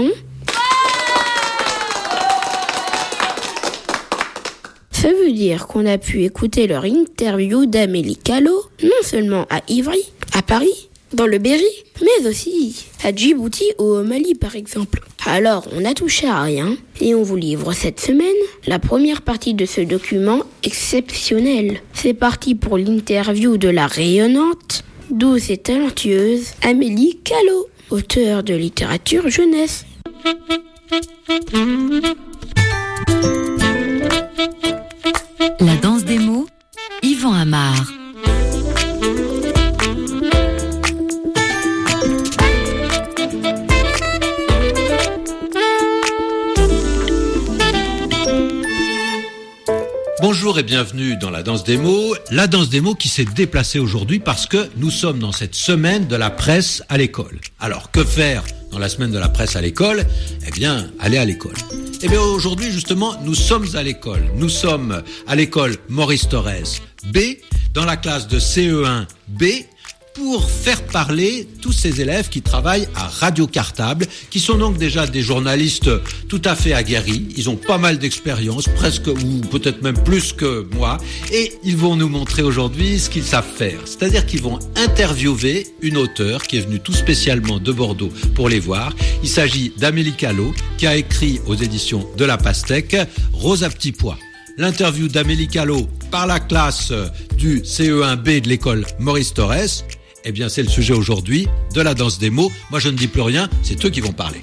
Ça veut dire qu'on a pu écouter leur interview d'Amélie Callot, non seulement à Ivry, à Paris, dans le Berry, mais aussi à Djibouti ou au Mali par exemple. Alors on a touché à rien et on vous livre cette semaine la première partie de ce document exceptionnel. C'est parti pour l'interview de la rayonnante, douce et talentueuse Amélie Callot, auteure de littérature jeunesse. La danse des mots, Yvan Amar. Bonjour et bienvenue dans la danse des mots. La danse des mots qui s'est déplacée aujourd'hui parce que nous sommes dans cette semaine de la presse à l'école. Alors, que faire dans la semaine de la presse à l'école ? Eh bien, aller à l'école. Eh bien, aujourd'hui, justement, nous sommes à l'école. Nous sommes à l'école Maurice Thorez B, dans la classe de C E un B, pour faire parler tous ces élèves qui travaillent à Radio Cartable, qui sont donc déjà des journalistes tout à fait aguerris. Ils ont pas mal d'expérience, presque ou peut-être même plus que moi, et ils vont nous montrer aujourd'hui ce qu'ils savent faire. C'est-à-dire qu'ils vont interviewer une auteure qui est venue tout spécialement de Bordeaux pour les voir. Il s'agit d'Amélie Callot, qui a écrit aux éditions de La Pastèque Rose à petits pois. L'interview d'Amélie Callot par la classe du C E un B de l'école Maurice Thorez, eh bien, c'est le sujet aujourd'hui de la danse des mots. Moi, je ne dis plus rien, c'est eux qui vont parler.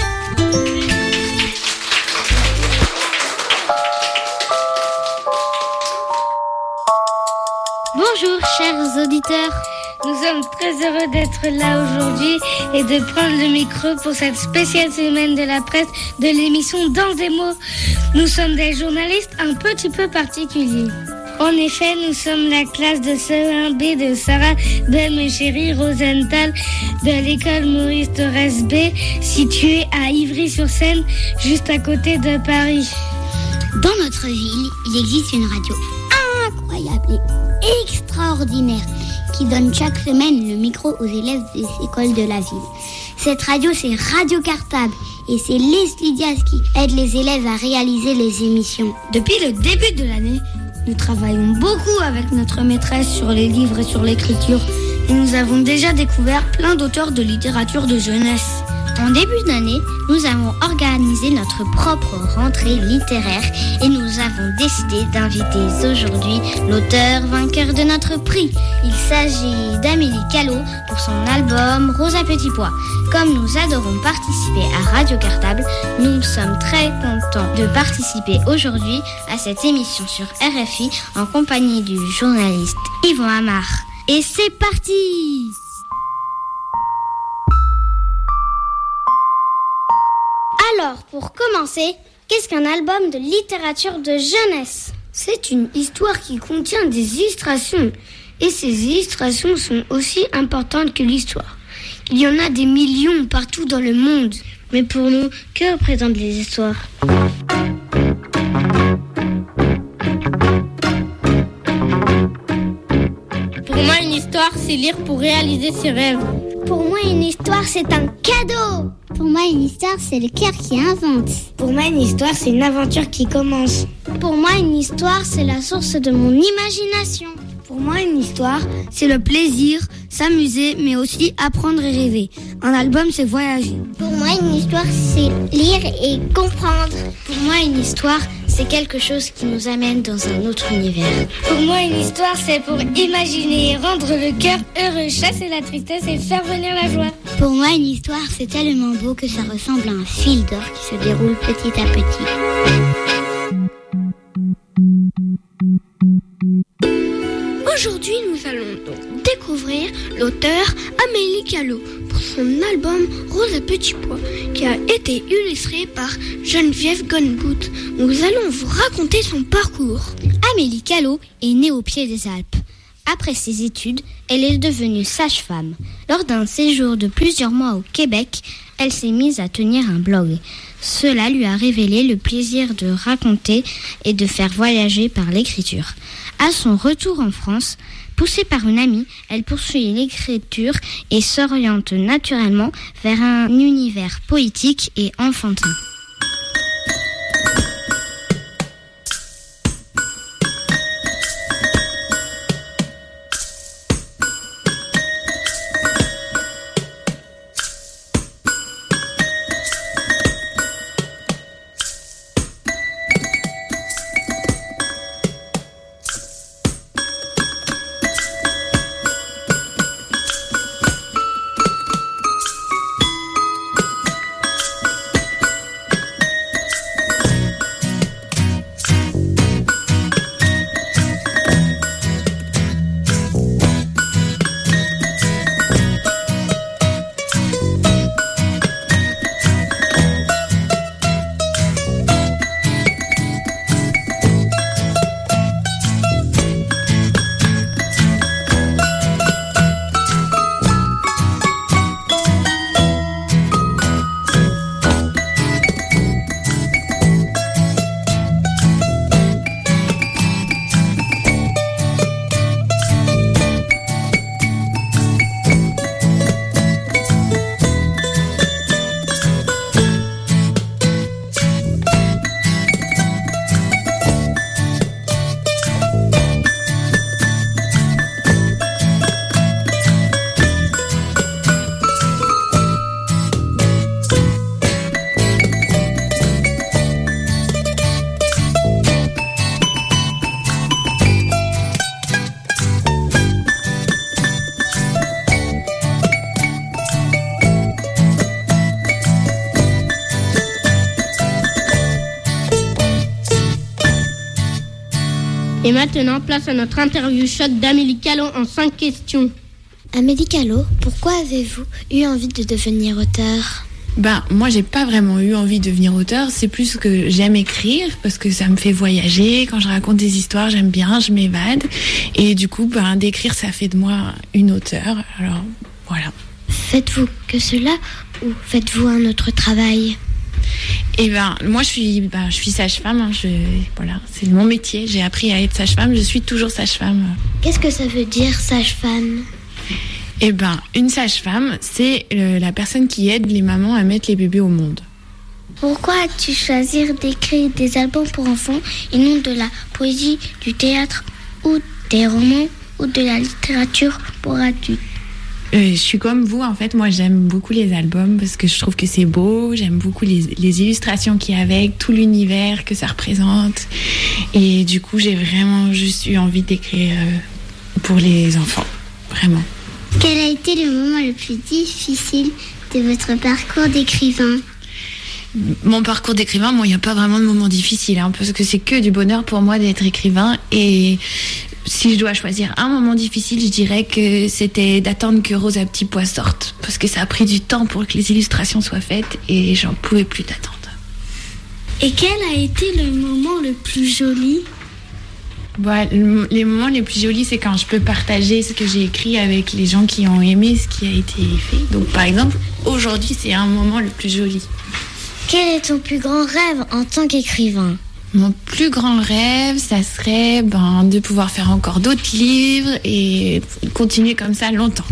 Bonjour, chers auditeurs. Nous sommes très heureux d'être là aujourd'hui et de prendre le micro pour cette spéciale semaine de la presse de l'émission Danse des mots. Nous sommes des journalistes un petit peu particuliers. En effet, nous sommes la classe de C E un B de Sarah Belmechéry Rosenthal de l'école Maurice Thorez B, située à Ivry-sur-Seine, juste à côté de Paris. Dans notre ville, il existe une radio incroyable et extraordinaire qui donne chaque semaine le micro aux élèves des écoles de la ville. Cette radio, c'est Radio Cartable et c'est Leslie Diaz qui aide les élèves à réaliser les émissions. Depuis le début de l'année, nous travaillons beaucoup avec notre maîtresse sur les livres et sur l'écriture et nous avons déjà découvert plein d'auteurs de littérature de jeunesse. En début d'année, nous avons organisé notre propre rentrée littéraire et nous avons décidé d'inviter aujourd'hui l'auteur vainqueur de notre prix. Il s'agit d'Amélie Callot pour son album Rose à petits pois. Comme nous adorons participer à Radio Cartable, nous sommes très contents de participer aujourd'hui à cette émission sur R F I en compagnie du journaliste Yvan Amar. Et c'est parti! Alors, pour commencer, qu'est-ce qu'un album de littérature de jeunesse ? C'est une histoire qui contient des illustrations. Et ces illustrations sont aussi importantes que l'histoire. Il y en a des millions partout dans le monde. Mais pour nous, que représentent les histoires ? Pour moi, une histoire, c'est lire pour réaliser ses rêves. Pour moi, une histoire, c'est un cadeau. Pour moi, une histoire, c'est le cœur qui invente. Pour moi, une histoire, c'est une aventure qui commence. Pour moi, une histoire, c'est la source de mon imagination. Pour moi, une histoire, c'est le plaisir, s'amuser, mais aussi apprendre et rêver. Un album, c'est voyager. Pour moi, une histoire, c'est lire et comprendre. Pour moi, une histoire, c'est quelque chose qui nous amène dans un autre univers. Pour moi, une histoire, c'est pour imaginer et rendre le cœur heureux, chasser la tristesse et faire venir la joie. Pour moi, une histoire, c'est tellement beau que ça ressemble à un fil d'or qui se déroule petit à petit. Aujourd'hui, nous allons donc découvrir l'auteur Amélie Callot pour son album Rose à petits pois, qui a été illustré par Geneviève Gonbout. Nous allons vous raconter son parcours. Amélie Callot est née au pied des Alpes. Après ses études, elle est devenue sage-femme. Lors d'un séjour de plusieurs mois au Québec, elle s'est mise à tenir un blog. Cela lui a révélé le plaisir de raconter et de faire voyager par l'écriture. À son retour en France, poussée par une amie, elle poursuit l'écriture et s'oriente naturellement vers un univers poétique et enfantin. Et maintenant, place à notre interview choc d'Amélie Callot en cinq questions. Amélie Callot, pourquoi avez-vous eu envie de devenir auteur ? Ben, moi, j'ai pas vraiment eu envie de devenir auteur. C'est plus que j'aime écrire parce que ça me fait voyager. Quand je raconte des histoires, j'aime bien, je m'évade. Et du coup, ben, d'écrire, ça fait de moi une auteure. Alors, voilà. Faites-vous que cela ou faites-vous un autre travail ? Eh ben, moi, je suis, ben, je suis sage-femme. Hein, je, voilà, c'est mon métier. J'ai appris à être sage-femme. Je suis toujours sage-femme. Qu'est-ce que ça veut dire, sage-femme ? Eh ben, une sage-femme, c'est euh, la personne qui aide les mamans à mettre les bébés au monde. Pourquoi as-tu choisi d'écrire des albums pour enfants et non de la poésie, du théâtre ou des romans ou de la littérature pour adultes ? Euh, je suis comme vous, en fait, moi j'aime beaucoup les albums parce que je trouve que c'est beau, j'aime beaucoup les, les illustrations qu'il y a avec, tout l'univers que ça représente. Et du coup, j'ai vraiment juste eu envie d'écrire euh, pour les enfants, vraiment. Quel a été le moment le plus difficile de votre parcours d'écrivain ? Mon parcours d'écrivain, moi, il n'y a pas vraiment de moment difficile, hein, parce que c'est que du bonheur pour moi d'être écrivain. Et si je dois choisir un moment difficile, je dirais que c'était d'attendre que Rose à petits pois sorte, parce que ça a pris du temps pour que les illustrations soient faites et j'en pouvais plus d'attendre. Et quel a été le moment le plus joli ? Bah, le, les moments les plus jolis, c'est quand je peux partager ce que j'ai écrit avec les gens qui ont aimé ce qui a été fait. Donc, par exemple, aujourd'hui, c'est un moment le plus joli. Quel est ton plus grand rêve en tant qu'écrivain ? Mon plus grand rêve, ça serait ben, de pouvoir faire encore d'autres livres et continuer comme ça longtemps.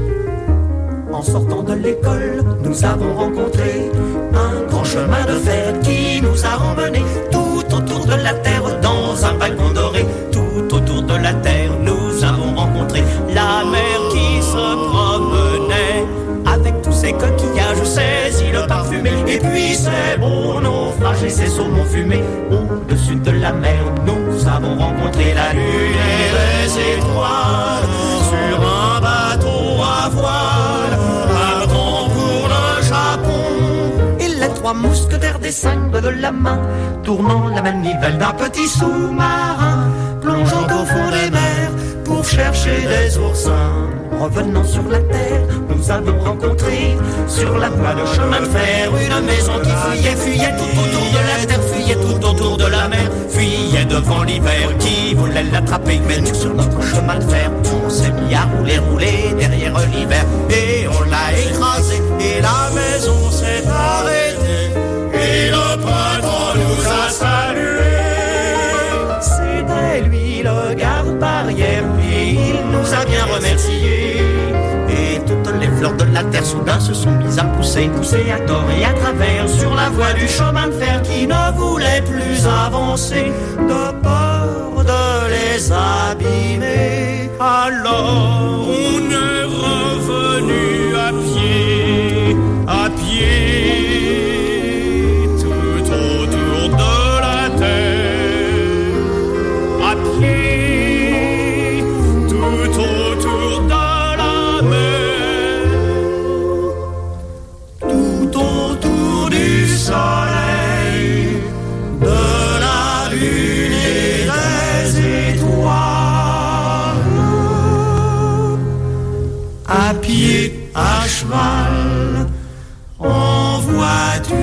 En sortant de l'école, nous avons rencontré un grand chemin de fer qui nous a emmenés tout autour de la terre dans un wagon doré. Tout autour de la terre, nous avons rencontré la mer qui se promenait avec tous ses coquillages saisis le parfumé. Et puis ces beaux naufrages et ces saumons fumés. Au-dessus de la mer, nous avons rencontré la lune et les étoiles sur un bateau à voile. Un grand trois mousquetaires des cinq doigts de la main, tournant la manivelle d'un petit sous-marin, plongeant au fond des mers pour chercher des oursins. Revenant sur la terre, nous avons rencontré sur la voie de chemin de fer une maison qui fuyait, fuyait tout autour de la terre, fuyait tout autour de la mer, fuyait devant l'hiver qui voulait l'attraper. Mais nous, sur notre chemin de fer, on s'est mis à rouler, rouler derrière l'hiver, et on l'a écrasé, et la maison s'est arrêtée, et le printemps nous a salués. C'était lui le garde-barrière, et il nous a bien remerciés. Et toutes les fleurs de la terre soudain se sont mises à pousser, pousser à tort et à travers sur la voie du chemin de fer qui ne voulait plus avancer, de peur de les abîmer. Alors on est revenu à pied, à pied, tout autour de la terre, à pied, tout autour de la mer, tout autour du soleil, de la lune et des étoiles, à pied, à cheval, en voiture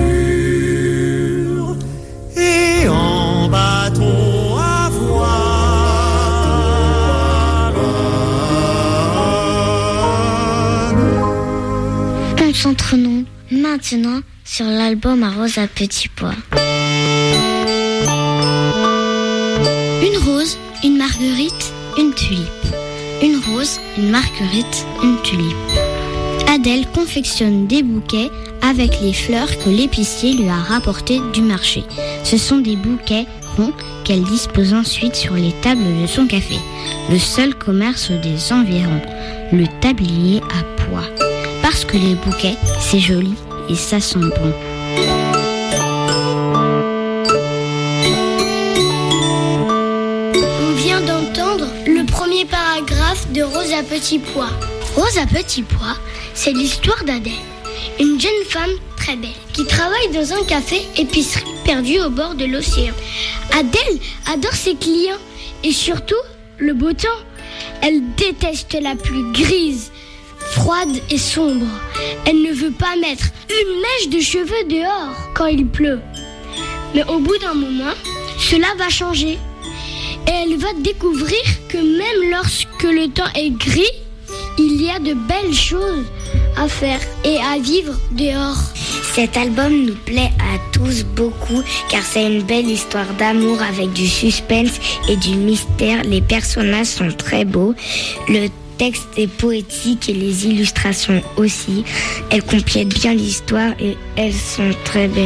et en bateau à voile. Concentrons-nous maintenant sur l'album à rose à petits pois. Une rose, une marguerite, une tulipe. Une rose, une marguerite, une tulipe. Adèle confectionne des bouquets avec les fleurs que l'épicier lui a rapportées du marché. Ce sont des bouquets ronds qu'elle dispose ensuite sur les tables de son café, le seul commerce des environs, le tablier à pois. Parce que les bouquets, c'est joli et ça sent bon. On vient d'entendre le premier paragraphe de Rose à petits pois. Rose à petits pois, C'est l'histoire d'Adèle, une jeune femme très belle qui travaille dans un café épicerie perdu au bord de l'océan. Adèle adore ses clients et surtout le beau temps. Elle déteste la pluie grise, froide et sombre. Elle ne veut pas mettre une mèche de cheveux dehors quand il pleut. Mais au bout d'un moment, cela va changer. Et elle va découvrir que même lorsque le temps est gris, il y a de belles choses à faire et à vivre dehors. Cet album nous plaît à tous beaucoup car c'est une belle histoire d'amour avec du suspense et du mystère. Les personnages sont très beaux. Le texte est poétique et les illustrations aussi. Elles complètent bien l'histoire et elles sont très belles.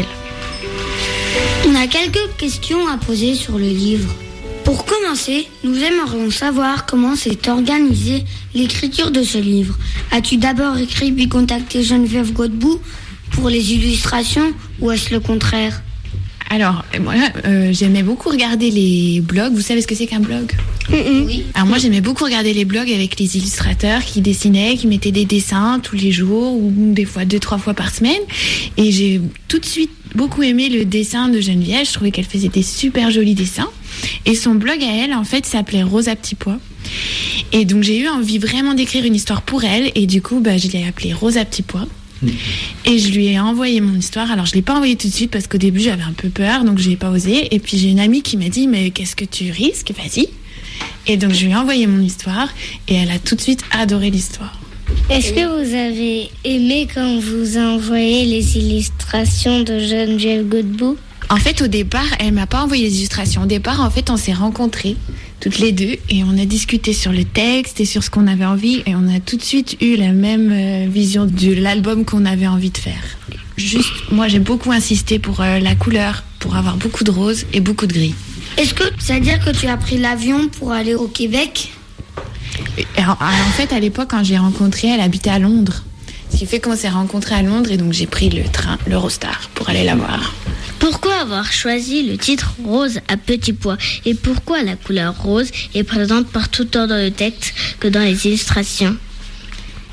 On a quelques questions à poser sur le livre. Pour commencer, nous aimerions savoir comment s'est organisée l'écriture de ce livre. As-tu d'abord écrit puis contacté Geneviève Godbout pour les illustrations ou est-ce le contraire ? Alors, moi, euh, j'aimais beaucoup regarder les blogs. Vous savez ce que c'est qu'un blog ? Mm-hmm. Oui. Alors moi, j'aimais beaucoup regarder les blogs avec les illustrateurs qui dessinaient, qui mettaient des dessins tous les jours ou des fois deux, trois fois par semaine. Et j'ai tout de suite beaucoup aimé le dessin de Geneviève. Je trouvais qu'elle faisait des super jolis dessins. Et son blog à elle, en fait, s'appelait Rose à petits pois. Et donc, j'ai eu envie vraiment d'écrire une histoire pour elle. Et du coup, bah, je l'ai appelée Rose à petits pois. Et je lui ai envoyé mon histoire. Alors je l'ai pas envoyée tout de suite parce qu'au début j'avais un peu peur, donc je n'ai pas osé. Et puis j'ai une amie qui m'a dit mais qu'est-ce que tu risques, vas-y. Et donc je lui ai envoyé mon histoire et elle a tout de suite adoré l'histoire. Est-ce que vous avez aimé quand on vous a envoyé les illustrations de Geneviève Godbout ? En fait, au départ, elle m'a pas envoyé les illustrations. Au départ, en fait, on s'est rencontrés toutes les deux et on a discuté sur le texte et sur ce qu'on avait envie et on a tout de suite eu la même euh, vision de l'album qu'on avait envie de faire. Juste, moi, j'ai beaucoup insisté pour euh, la couleur, pour avoir beaucoup de rose et beaucoup de gris. Est-ce que ça veut dire que tu as pris l'avion pour aller au Québec ? Alors, en fait, à l'époque, quand j'ai rencontré, elle habitait à Londres. Ce qui fait qu'on s'est rencontrés à Londres et donc j'ai pris le train, l'Eurostar, pour aller la voir. Pourquoi avoir choisi le titre Rose à petits pois et pourquoi la couleur rose est présente partout tant dans le texte que dans les illustrations ?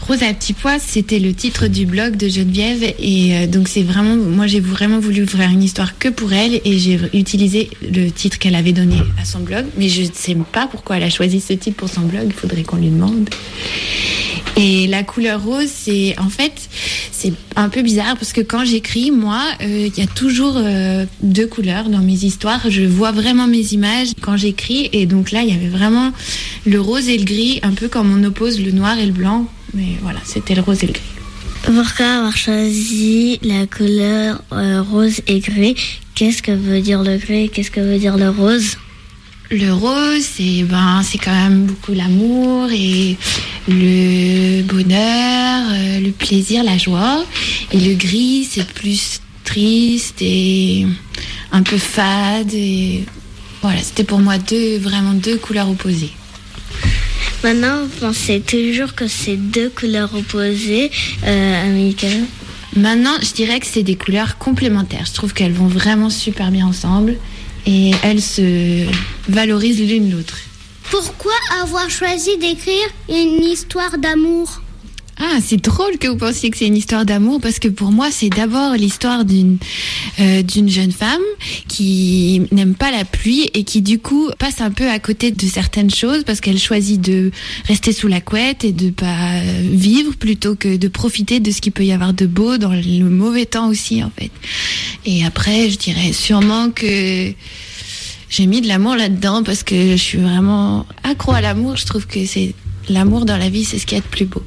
Rose à petits pois, c'était le titre du blog de Geneviève et euh, donc c'est vraiment, moi j'ai vraiment voulu faire une histoire que pour elle et j'ai utilisé le titre qu'elle avait donné à son blog, mais je ne sais pas pourquoi elle a choisi ce titre pour son blog, il faudrait qu'on lui demande. Et la couleur rose, c'est en fait, c'est un peu bizarre parce que quand j'écris, moi, il euh, y a toujours euh, deux couleurs dans mes histoires. Je vois vraiment mes images quand j'écris et donc là, il y avait vraiment le rose et le gris, un peu comme on oppose le noir et le blanc. Mais voilà, c'était le rose et le gris. Pourquoi avoir choisi la couleur euh, rose et gris? Qu'est-ce que veut dire le gris? Qu'est-ce que veut dire le rose? Le rose, c'est ben, c'est quand même beaucoup l'amour et le bonheur, euh, le plaisir, la joie. Et le gris, c'est plus triste et un peu fade. Et voilà, c'était pour moi deux, vraiment deux couleurs opposées. Maintenant, vous pensez toujours que c'est deux couleurs opposées, euh, Amicale? Maintenant, je dirais que c'est des couleurs complémentaires. Je trouve qu'elles vont vraiment super bien ensemble et elles se valorisent l'une l'autre. Pourquoi avoir choisi d'écrire une histoire d'amour? Ah, c'est drôle que vous pensiez que c'est une histoire d'amour parce que pour moi, c'est d'abord l'histoire d'une euh, d'une jeune femme qui n'aime pas la pluie et qui du coup passe un peu à côté de certaines choses parce qu'elle choisit de rester sous la couette et de pas vivre plutôt que de profiter de ce qu'il peut y avoir de beau dans le mauvais temps aussi en fait. Et après, je dirais sûrement que j'ai mis de l'amour là-dedans parce que je suis vraiment accro à l'amour. Je trouve que c'est l'amour dans la vie, c'est ce qu'il y a de plus beau.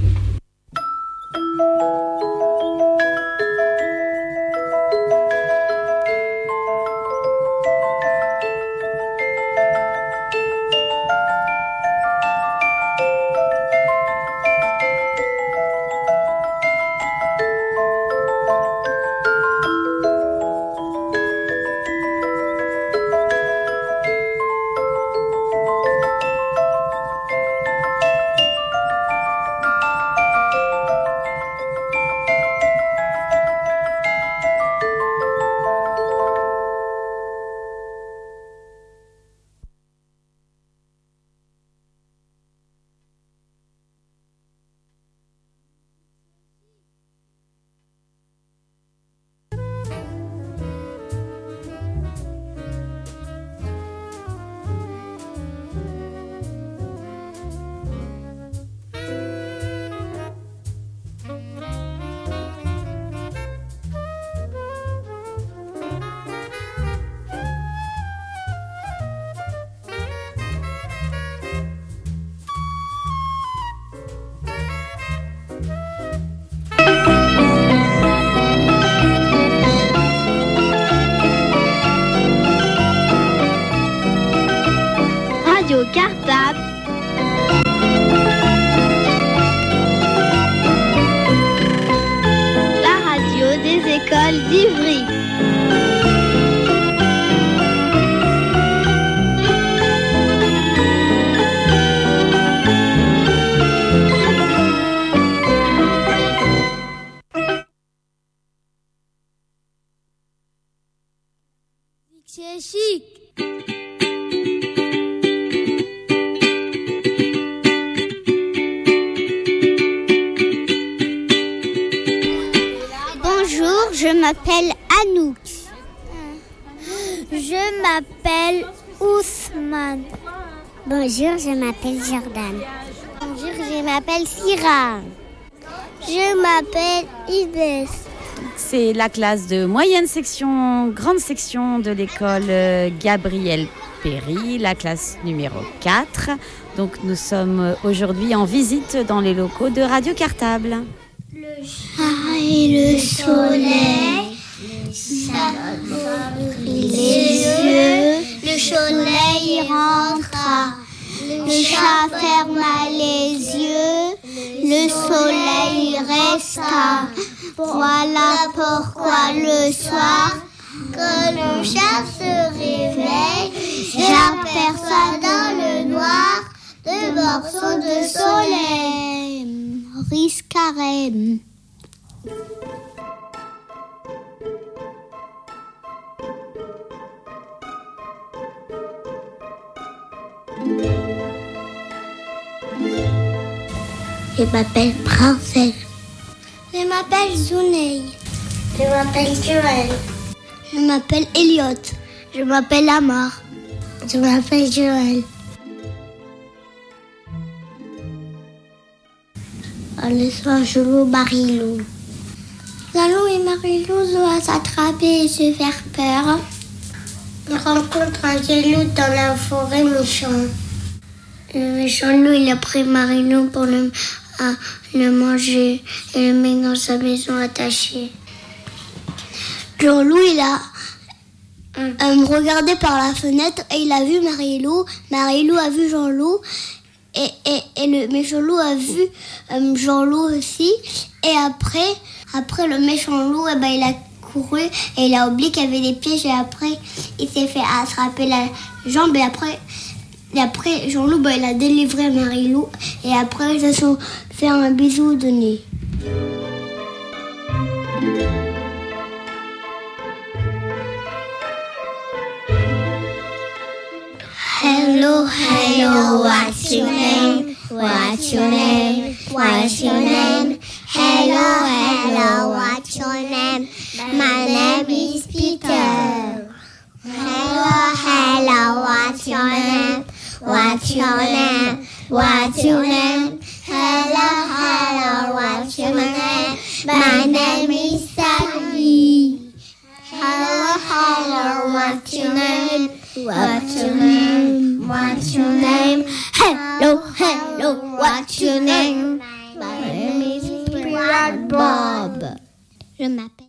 Radio Cartable. La radio des écoles d'Ivry. C'est chic. Je m'appelle Anouk. Je m'appelle Ousmane. Bonjour, je m'appelle Jordan. Bonjour, je m'appelle Syrah. Je m'appelle Ibès. C'est la classe de moyenne section, grande section de l'école Gabriel Péry, la classe numéro quatre. Donc nous sommes aujourd'hui en visite dans les locaux de Radio Cartable. Le chat et le soleil, ça brille les yeux, le soleil rentra. Le chat ferma les yeux, le soleil resta. Voilà pourquoi le soir, quand le chat se réveille, j'aperçois dans le noir deux morceaux de soleil. Maurice Carême. Je m'appelle Princesse. Je m'appelle Zouneï. Je m'appelle Joël. Je m'appelle Elliot. Je m'appelle Amar. Je m'appelle Joël. Le soir, je joue Marilou. Lalou et Marilou doivent s'attraper et se faire peur. Ils rencontrent un loup dans la forêt méchant. Le méchant loup, il a pris Marilou pour le, à, le manger et le met dans sa maison attachée. Jean-Loup, il a euh, regardé par la fenêtre et il a vu Marilou. Marilou a vu Jean-Loup. Et, et, et le méchant loup a vu euh, Jean-Loup aussi. Et après, après le méchant loup, eh ben, il a couru et il a oublié qu'il y avait des pièges. Et après, il s'est fait attraper la jambe. Et après, et après Jean-Loup, ben, il a délivré Marilou. Et après, ils se sont fait un bisou de nez. Hello, hello, what's your name? What's your name? What's your name? Hello, hello, what's your name? My name is Peter. Hello, hello, what's your name? What's your name? What's your name? Hello, hello, what's your name? My name is Sally. Hello, hello, what's your name? What's your name? What's your name? Hello, hello, what's your name? My name is Pirate Bob. Je m'appelle.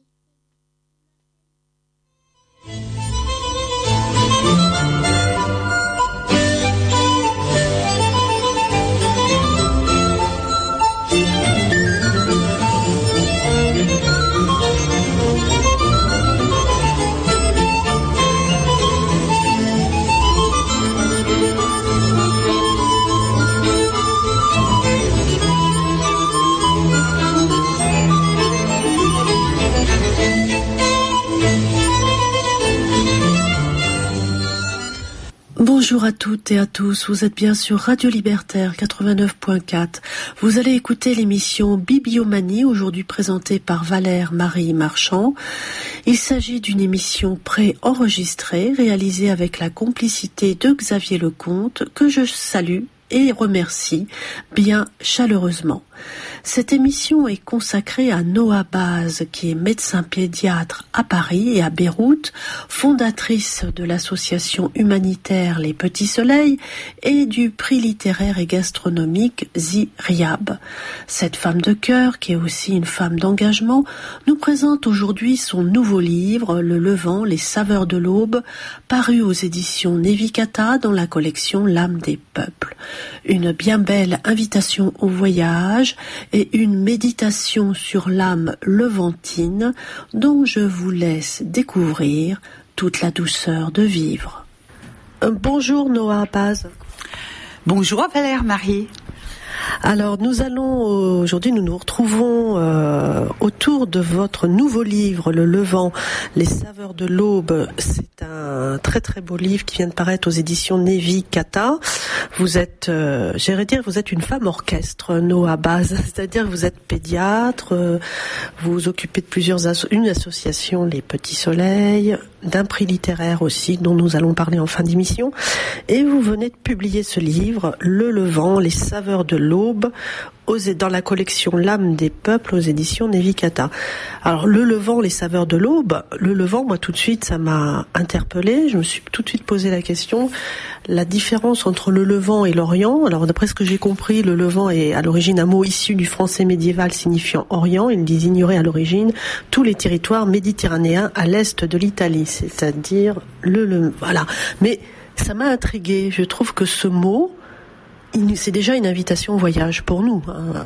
Bonjour à toutes et à tous, vous êtes bien sur Radio Libertaire quatre-vingt-neuf point quatre. Vous allez écouter l'émission Bibliomanie, aujourd'hui présentée par Valère Marie Marchand. Il s'agit d'une émission pré-enregistrée, réalisée avec la complicité de Xavier Lecomte, que je salue et remercie bien chaleureusement. Cette émission est consacrée à Noa Baz, qui est médecin pédiatre à Paris et à Beyrouth, fondatrice de l'association humanitaire Les Petits Soleils et du prix littéraire et gastronomique Ziriab. Cette femme de cœur, qui est aussi une femme d'engagement, nous présente aujourd'hui son nouveau livre, Le Levant, les saveurs de l'aube, paru aux éditions Nevikata dans la collection L'âme des peuples. Une bien belle invitation au voyage et une méditation sur l'âme levantine dont je vous laisse découvrir toute la douceur de vivre. Euh, bonjour Noa Baz. Bonjour Valère Marie. Alors nous allons aujourd'hui, nous nous retrouvons euh, autour de votre nouveau livre, Le Levant, les saveurs de l'aube. C'est un très très beau livre qui vient de paraître aux éditions Nevikata. Vous êtes, euh, j'irais dire, vous êtes une femme orchestre, Noa Baz, c'est-à-dire que vous êtes pédiatre, euh, vous vous occupez de plusieurs asso- une association, Les Petits Soleils, d'un prix littéraire aussi, dont nous allons parler en fin d'émission, et vous venez de publier ce livre, Le Levant, les saveurs de l'aube, dans la collection L'âme des peuples aux éditions Nevikata. Alors le Levant, les saveurs de l'aube, le Levant, moi tout de suite ça m'a interpellée, je me suis tout de suite posé la question, la différence entre le Levant et l'Orient. Alors d'après ce que j'ai compris, le Levant est à l'origine un mot issu du français médiéval signifiant Orient, il désignerait à l'origine tous les territoires méditerranéens à l'est de l'Italie, c'est-à-dire le, le voilà. Mais ça m'a intriguée, je trouve que ce mot, c'est déjà une invitation au voyage pour nous. Hein.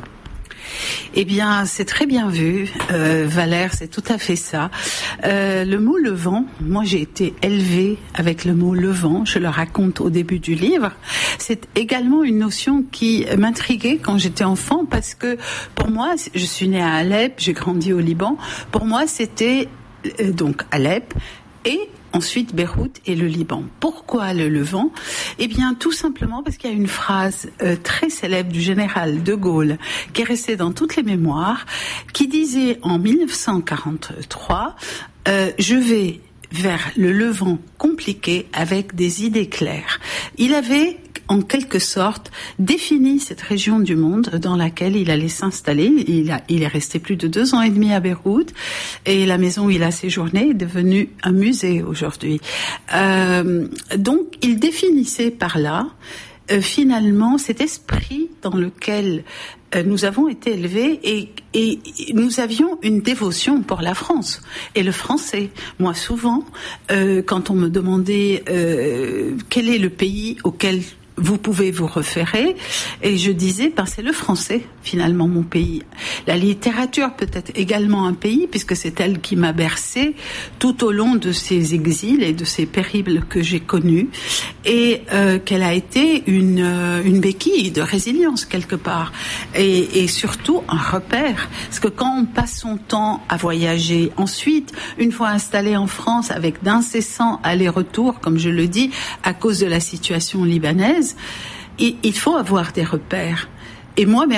Eh bien, c'est très bien vu, euh, Valère, c'est tout à fait ça. Euh, le mot levant, moi j'ai été élevée avec le mot levant, je le raconte au début du livre. C'est également une notion qui m'intriguait quand j'étais enfant parce que pour moi, je suis née à Alep, j'ai grandi au Liban, pour moi c'était euh, donc Alep et ensuite Beyrouth et le Liban. Pourquoi le Levant ? Eh bien, tout simplement parce qu'il y a une phrase euh, très célèbre du général de Gaulle, qui est restée dans toutes les mémoires, qui disait en dix-neuf cent quarante-trois, euh, je vais vers le Levant compliqué avec des idées claires. Il avait en quelque sorte défini cette région du monde dans laquelle il allait s'installer. Il, a, il est resté plus de deux ans et demi à Beyrouth et la maison où il a séjourné est devenue un musée aujourd'hui. Euh, donc il définissait par là euh, finalement cet esprit dans lequel euh, nous avons été élevés et, et nous avions une dévotion pour la France et le français. Moi souvent, euh, quand on me demandait euh, quel est le pays auquel vous pouvez vous référer, et je disais, ben c'est le français, finalement, mon pays. La littérature peut être également un pays, puisque c'est elle qui m'a bercée tout au long de ces exils et de ces périples que j'ai connus, et euh, qu'elle a été une, euh, une béquille de résilience, quelque part, et, et surtout un repère. Parce que quand on passe son temps à voyager, ensuite, une fois installé en France, avec d'incessants allers-retours, comme je le dis, à cause de la situation libanaise, il faut avoir des repères. Et moi,